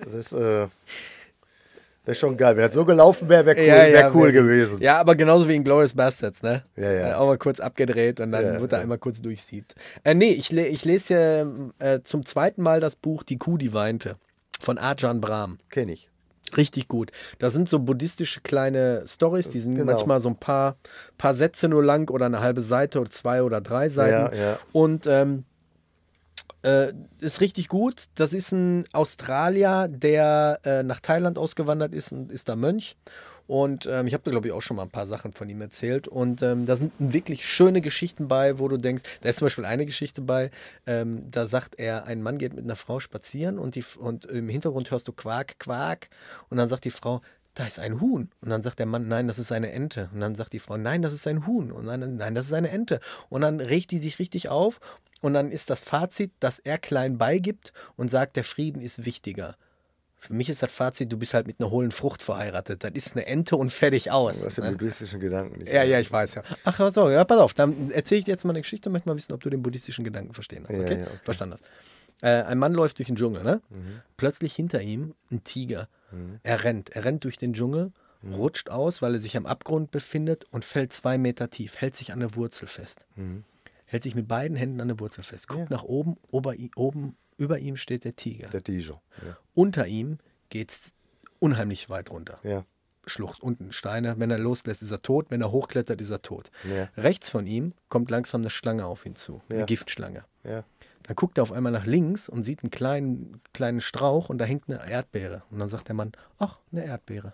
Das ist schon geil. Wenn das so gelaufen wäre, wäre cool gewesen. Ja, aber genauso wie in Glorious Bastards, ne? Ja. Auch mal kurz abgedreht und dann wird er einmal kurz durchsiebt. Nee, ich lese zum zweiten Mal das Buch Die Kuh, die weinte von Ajahn Brahm. Kenn ich. Richtig gut. Das sind so buddhistische kleine Stories, die sind Genau. manchmal so ein paar Sätze nur lang oder eine halbe Seite oder 2 oder 3 Seiten. Ja. Und ist richtig gut. Das ist ein Australier, der nach Thailand ausgewandert ist und ist da Mönch. Und ich habe da, glaube ich, auch schon mal ein paar Sachen von ihm erzählt. Und da sind wirklich schöne Geschichten bei, wo du denkst, da ist zum Beispiel eine Geschichte bei, da sagt er, ein Mann geht mit einer Frau spazieren und im Hintergrund hörst du Quak, Quak. Und dann sagt die Frau, da ist ein Huhn. Und dann sagt der Mann, nein, das ist eine Ente. Und dann sagt die Frau, nein, das ist ein Huhn. Und nein, das ist eine Ente. Und dann regt die sich richtig auf. Und dann ist das Fazit, dass er klein beigibt und sagt, der Frieden ist wichtiger. Für mich ist das Fazit, du bist halt mit einer hohlen Frucht verheiratet. Das ist eine Ente und fertig aus. Du hast den buddhistischen Gedanken nicht. Ja, ich weiß ja. Ach so, ja, pass auf, dann erzähle ich dir jetzt mal eine Geschichte und möchte mal wissen, ob du den buddhistischen Gedanken verstehen hast. Okay? Ja, okay. Verstanden hast. Ein Mann läuft durch den Dschungel, ne? Plötzlich hinter ihm ein Tiger. Er rennt durch den Dschungel, rutscht aus, weil er sich am Abgrund befindet und fällt 2 Meter tief, hält sich an der Wurzel fest. Hält sich mit beiden Händen an der Wurzel fest, guckt nach oben, über ihm steht der Tiger. Der Tiger. Ja. Unter ihm geht's unheimlich weit runter. Ja. Schlucht, unten Steine. Wenn er loslässt, ist er tot. Wenn er hochklettert, ist er tot. Ja. Rechts von ihm kommt langsam eine Schlange auf ihn zu. Eine Ja. Giftschlange. Ja. Dann guckt er auf einmal nach links und sieht einen kleinen Strauch und da hängt eine Erdbeere. Und dann sagt der Mann, ach, eine Erdbeere.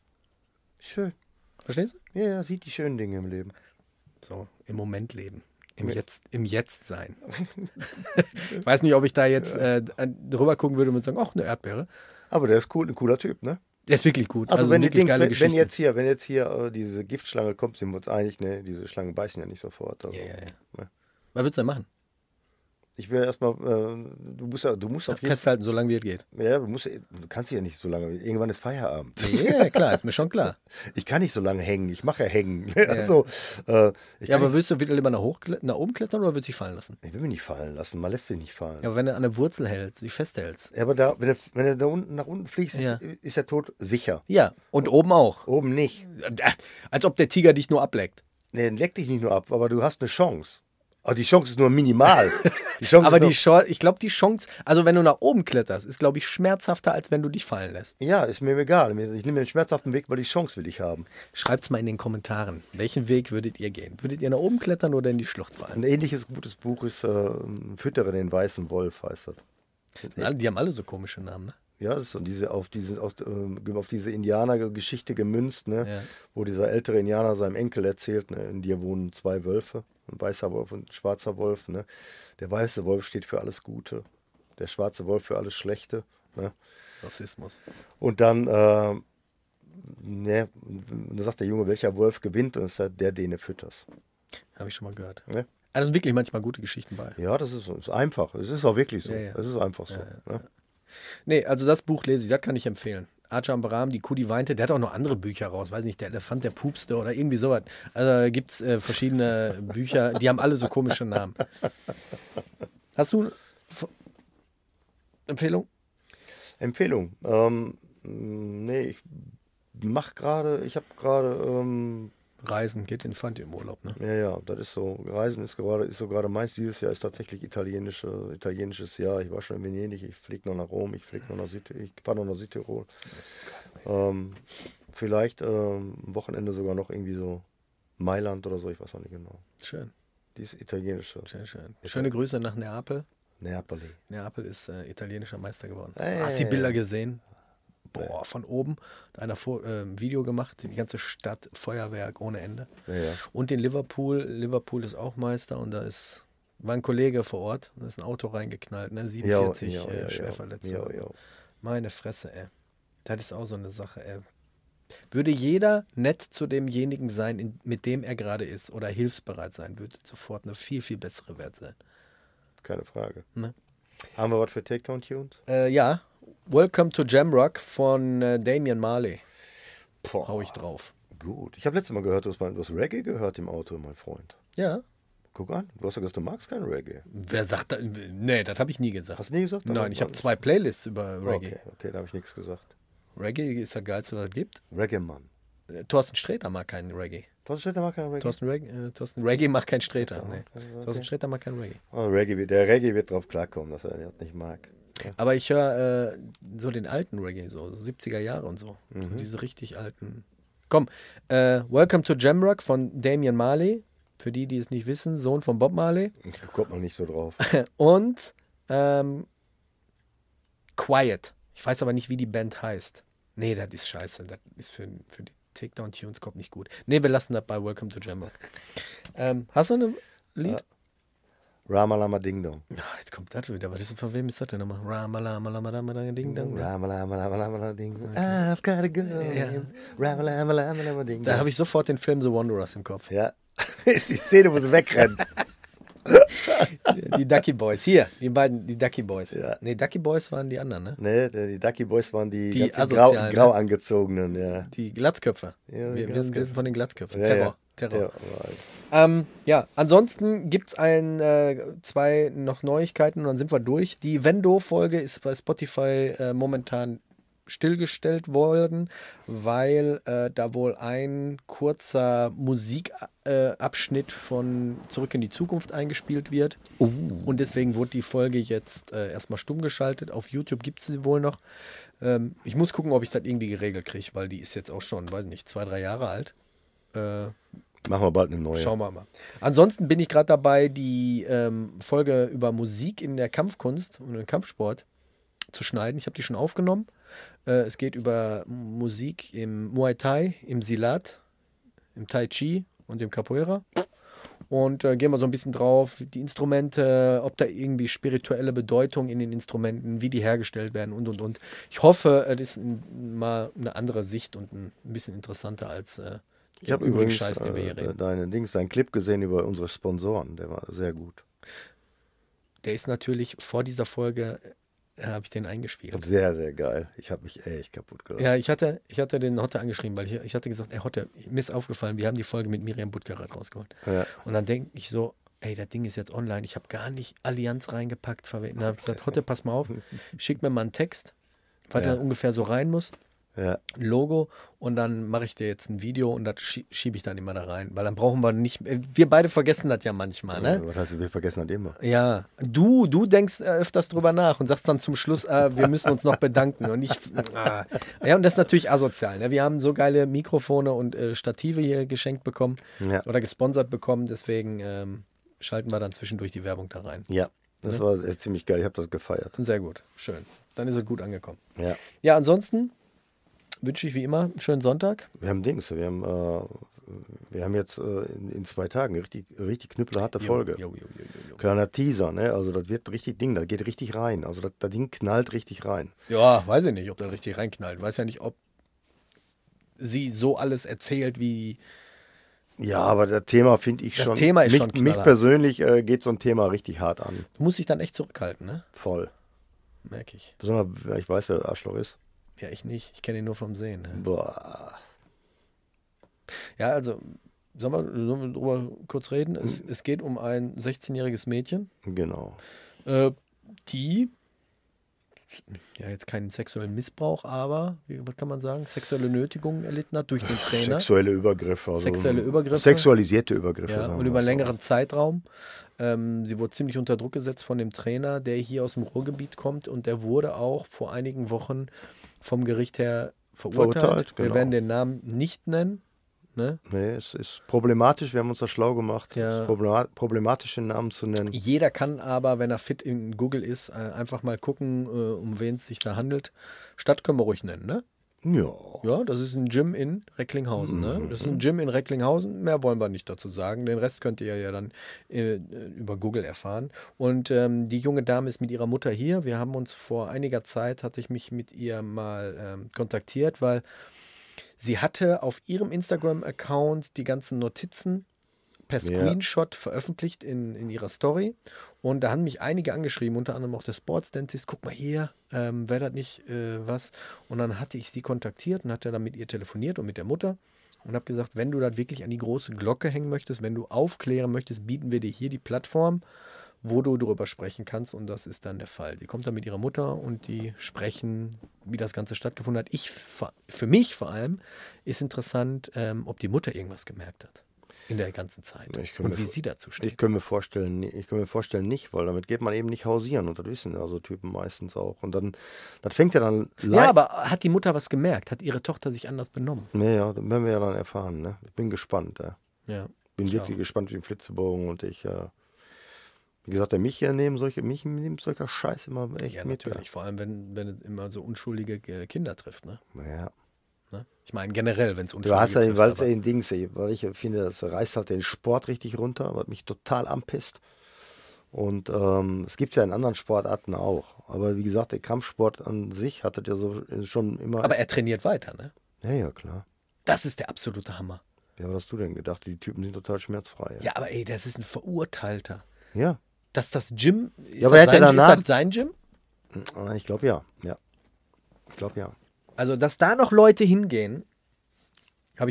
Schön. Verstehst du? Ja, sieht die schönen Dinge im Leben. So, im Moment leben. Im Jetzt sein. Ich weiß nicht, ob ich da jetzt drüber gucken würde und sagen, ach, eine Erdbeere. Aber der ist cool, ein cooler Typ, ne? Der ist wirklich gut. Also wenn, wirklich geile wenn Geschichten. jetzt hier diese Giftschlange kommt, sind wir uns einig, ne? Diese Schlangen beißen ja nicht sofort. Also, Ja. ne? Was würdest du denn machen? Ich will erstmal, du musst auf jeden Fall, Festhalten, solange wie es geht. ja, du kannst ja nicht so lange, irgendwann ist Feierabend. Ja, klar, ist mir schon klar. Ich kann nicht so lange hängen, ich mache ja hängen. Also, Aber willst du wieder lieber nach oben klettern oder willst du dich fallen lassen? ich will mich nicht fallen lassen, man lässt sich nicht fallen. Ja, aber wenn du an der Wurzel hältst, sie festhältst. Ja, aber wenn du da unten nach unten fliegst, ist der Tod sicher. Ja, und oben auch. Oben nicht. Als ob der Tiger dich nur ableckt. Nee, leck dich nicht nur ab, aber du hast eine Chance. Aber die Chance ist nur minimal. Die Chance Aber ist nur, ich glaube, die Chance, also wenn du nach oben kletterst, ist, glaube ich, schmerzhafter, als wenn du dich fallen lässt. ja, ist mir egal. Ich nehme den schmerzhaften Weg, weil die Chance will ich haben. Schreibt's mal in den Kommentaren. Welchen Weg würdet ihr gehen? Würdet ihr nach oben klettern oder in die Schlucht fallen? Ein ähnliches gutes Buch ist Füttere den weißen Wolf, heißt das. Die haben alle so komische Namen, ne? Ja, das ist so auf diese Indianergeschichte gemünzt, ne? Ja. Wo dieser ältere Indianer seinem Enkel erzählt, ne? In dir wohnen 2 Wölfe, ein weißer Wolf und ein schwarzer Wolf. Ne? Der weiße Wolf steht für alles Gute, der schwarze Wolf für alles Schlechte. Ne? Rassismus. Und dann, da sagt der Junge, welcher Wolf gewinnt, und das ist halt der, den du fütterst. Habe ich schon mal gehört. Ne? Da sind wirklich manchmal gute Geschichten bei. Ja, das ist einfach. Es ist auch wirklich so. Ja. Es ist einfach so. Ne? Nee, also das Buch lese ich, das kann ich empfehlen. Ajahn Brahm, Die Kuh, die weinte, der hat auch noch andere Bücher raus, weiß nicht, der Elefant, der pupste oder irgendwie sowas. Also gibt es verschiedene Bücher, die haben alle so komische Namen. Hast du Empfehlung? Empfehlung. Nee, ich habe gerade, Reisen, geht in Fand im Urlaub, ne? ja, das ist so. Reisen ist so gerade meins. Dieses Jahr ist tatsächlich italienisches Jahr. Ich war schon in Venedig, ich fliege noch nach Rom, ich fahre noch nach Südtirol. Vielleicht am Wochenende sogar noch irgendwie so Mailand oder so, ich weiß auch nicht genau. Schön, Dieses italienische. schön. Schöne Grüße nach Neapel. Neapoli. Neapel ist italienischer Meister geworden. Hey. Hast du die Bilder gesehen? Boah, von oben. Da hat einer ein Video gemacht, die ganze Stadt, Feuerwerk ohne Ende. Ja. Und in Liverpool. Liverpool ist auch Meister und war ein Kollege vor Ort, da ist ein Auto reingeknallt, ne? 47 Schwerverletzte. Ja. Meine Fresse, ey. Das ist auch so eine Sache, ey. Würde jeder nett zu demjenigen sein, mit dem er gerade ist oder hilfsbereit sein, würde sofort eine viel, viel bessere Wert sein. Keine Frage. Ne? Haben wir was für Takedown-Tunes? Ja, Welcome to Jamrock von Damian Marley. Boah, Hau ich drauf. gut. Ich habe letztes Mal gehört, du hast Reggae gehört im Auto, mein Freund. Ja. Guck an, du hast ja gesagt, du magst kein Reggae. Wer sagt das? Nee, das habe ich nie gesagt. Hast du nie gesagt? Nein, ich habe 2 Playlists über Reggae. Okay, da habe ich nichts gesagt. Reggae ist das Geilste, was es gibt. Reggae-Mann. Thorsten Sträter mag keinen Reggae. Thorsten Sträter mag kein Reggae? Thorsten Reggae macht keinen Sträter. Nee. Okay. Thorsten Sträter mag keinen Reggae. Oh, der Reggae wird drauf klarkommen, dass er das nicht mag. Ja. Aber ich höre so den alten Reggae, so 70er Jahre und so. So diese richtig alten. Komm, Welcome to Jamrock von Damian Marley. Für die, die es nicht wissen, Sohn von Bob Marley. Da kommt man nicht so drauf. Und Quiet. Ich weiß aber nicht, wie die Band heißt. Nee, das ist scheiße. Das ist für die Takedown-Tunes kommt nicht gut. Nee, wir lassen das bei Welcome to Jamrock. Hast du ein Lied? Ramalama Ding Dong. Jetzt kommt das wieder. Von wem ist das denn nochmal? Ramalama Ding Dong. Ramalama Ding Dong. I've got a girl. Ramalama Ding Dong. Da habe ich sofort den Film The Wanderers im Kopf. Ja. Ist die Szene, wo sie wegrennen. Die Ducky Boys. Hier, die Ducky Boys. Ja. Nee, Ducky Boys waren die anderen, ne? Nee, die Ducky Boys waren die ganz asozialen, grau angezogenen, ja. Die Glatzköpfe. Ja, Wir sind von den Glatzköpfen. Ja, Terror. Ja. Ja, ansonsten gibt es 2 noch Neuigkeiten und dann sind wir durch. Die Vendo-Folge ist bei Spotify momentan stillgestellt worden, weil da wohl ein kurzer Musikabschnitt von Zurück in die Zukunft eingespielt wird. Und deswegen wurde die Folge jetzt erstmal stumm geschaltet. Auf YouTube gibt es sie wohl noch. Ich muss gucken, ob ich das irgendwie geregelt kriege, weil die ist jetzt auch schon, weiß nicht, 2-3 Jahre alt. Machen wir bald eine neue. Schauen wir mal. Ansonsten bin ich gerade dabei, die Folge über Musik in der Kampfkunst und im Kampfsport zu schneiden. Ich habe die schon aufgenommen. Es geht über Musik im Muay Thai, im Silat, im Tai Chi und im Capoeira. und gehen wir so ein bisschen drauf, die Instrumente, ob da irgendwie spirituelle Bedeutung in den Instrumenten, wie die hergestellt werden und. Ich hoffe, es ist mal eine andere Sicht und ein bisschen interessanter als Ich habe übrigens Scheiß, den wir hier reden. Deinen Clip gesehen über unsere Sponsoren, der war sehr gut. Der ist natürlich vor dieser Folge, habe ich den eingespielt. Sehr, sehr geil. Ich habe mich echt kaputt gelacht. Ja, ich hatte den Hotte angeschrieben, weil ich hatte gesagt, ey Hotte, mir ist aufgefallen, wir haben die Folge mit Miriam Buttgereit rausgeholt. Ja. Und dann denke ich so, ey, das Ding ist jetzt online, ich habe gar nicht Allianz reingepackt. Dann habe ich gesagt, Hotte, pass mal auf, schick mir mal einen Text, was da ungefähr so rein muss. Ja. Logo und dann mache ich dir jetzt ein Video und das schiebe ich dann immer da rein, weil dann brauchen wir nicht, wir beide vergessen das ja manchmal, ne? Was heißt, wir vergessen das immer? Ja, du denkst öfters drüber nach und sagst dann zum Schluss, wir müssen uns noch bedanken und ja, und das ist natürlich asozial, ne? Wir haben so geile Mikrofone und Stative hier geschenkt bekommen oder gesponsert bekommen, deswegen schalten wir dann zwischendurch die Werbung da rein. Ja, das war ziemlich geil, ich habe das gefeiert. Sehr gut, schön, dann ist es gut angekommen. Ja, ansonsten wünsche ich wie immer einen schönen Sonntag. Wir haben jetzt in 2 Tagen richtig knüppelharte Folge. Kleiner Teaser, ne? Also das wird richtig Ding, das geht richtig rein. Also das Ding knallt richtig rein. Ja, weiß ich nicht, ob das richtig reinknallt. Weiß ja nicht, ob sie so alles erzählt wie... Ja, aber das Thema finde ich schon... Das Thema ist schon knallhart. Mich persönlich geht so ein Thema richtig hart an. Du musst dich dann echt zurückhalten, ne? Voll. Merke ich. Besonders, weil ich weiß, wer das Arschloch ist. Ja, ich nicht. Ich kenne ihn nur vom Sehen. Ne? Boah. Ja, also, sollen wir darüber kurz reden? Es geht um ein 16-jähriges Mädchen. Genau. Die, ja, jetzt keinen sexuellen Missbrauch, aber, was kann man sagen, sexuelle Nötigungen erlitten hat durch den Trainer. Sexuelle Übergriffe. Also sexualisierte Übergriffe. Ja, und über einen längeren Zeitraum. Sie wurde ziemlich unter Druck gesetzt von dem Trainer, der hier aus dem Ruhrgebiet kommt und der wurde auch vor einigen Wochen vom Gericht her verurteilt. Genau. Wir werden den Namen nicht nennen. Ne? Nee, es ist problematisch, wir haben uns da schlau gemacht, es ist problematisch, den Namen zu nennen. Jeder kann aber, wenn er fit in Google ist, einfach mal gucken, um wen es sich da handelt. Stadt können wir ruhig nennen, ne? Ja, das ist ein Gym in Recklinghausen. Ne? Das ist ein Gym in Recklinghausen. Mehr wollen wir nicht dazu sagen. Den Rest könnt ihr ja dann über Google erfahren. Und die junge Dame ist mit ihrer Mutter hier. Wir haben uns vor einiger Zeit, hatte ich mich mit ihr mal kontaktiert, weil sie hatte auf ihrem Instagram-Account die ganzen Notizen per Screenshot veröffentlicht in ihrer Story. Und da haben mich einige angeschrieben, unter anderem auch der Sportsdentist. Guck mal hier, wäre das nicht was? Und dann hatte ich sie kontaktiert und hatte dann mit ihr telefoniert und mit der Mutter und habe gesagt, wenn du das wirklich an die große Glocke hängen möchtest, wenn du aufklären möchtest, bieten wir dir hier die Plattform, wo du darüber sprechen kannst. Und das ist dann der Fall. Die kommt dann mit ihrer Mutter und die sprechen, wie das Ganze stattgefunden hat. Für mich vor allem ist interessant, ob die Mutter irgendwas gemerkt hat. In der ganzen Zeit. Und wie sie dazu steht. Ich kann mir vorstellen nicht, weil damit geht man eben nicht hausieren. Und das wissen ja so Typen meistens auch. Und dann, das fängt ja dann... Ja, aber hat die Mutter was gemerkt? Hat ihre Tochter sich anders benommen? Ja, das werden wir ja dann erfahren. Ne? Ich bin gespannt. Ja. Bin wirklich gespannt wie ein Flitzebogen. Und ich, wie gesagt, mich nimmt solcher Scheiß immer echt mit. Ja, natürlich. Vor allem, wenn es immer so unschuldige Kinder trifft. Ne? Ja. Ich meine, generell, wenn es unschuldige Du hast ja, weil es ja ein Ding ist, weil ich finde, das reißt halt den Sport richtig runter, was mich total anpisst. Und es gibt es ja in anderen Sportarten auch. Aber wie gesagt, der Kampfsport an sich hat das ja so schon immer... Aber er trainiert weiter, ne? Ja, klar. Das ist der absolute Hammer. Ja, was hast du denn gedacht? Die Typen sind total schmerzfrei. Ja, aber ey, das ist ein Verurteilter. Ja. Dass das Gym... Ist das sein Gym? Ich glaube ja. Ich glaube ja. Also, dass da noch Leute hingehen, er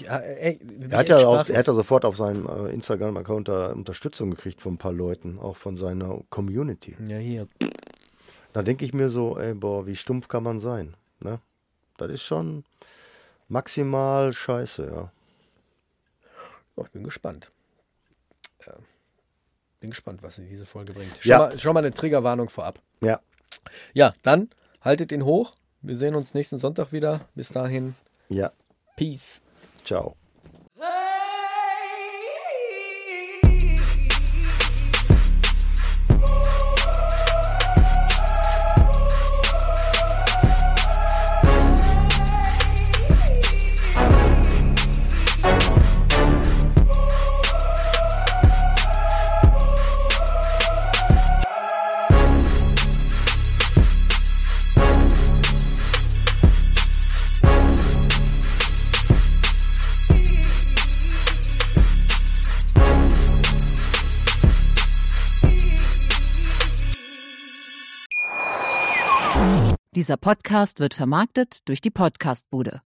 hat ja sofort auf seinem Instagram-Account Unterstützung gekriegt von ein paar Leuten, auch von seiner Community. Ja, hier. Da denke ich mir so, wie stumpf kann man sein, ne? Das ist schon maximal scheiße, ja. Oh, ich bin gespannt. Bin gespannt, was diese Folge bringt. Schon mal eine Triggerwarnung vorab. Ja. Ja, dann haltet ihn hoch. Wir sehen uns nächsten Sonntag wieder. Bis dahin. Ja. Peace. Ciao. Dieser Podcast wird vermarktet durch die Podcast-Bude.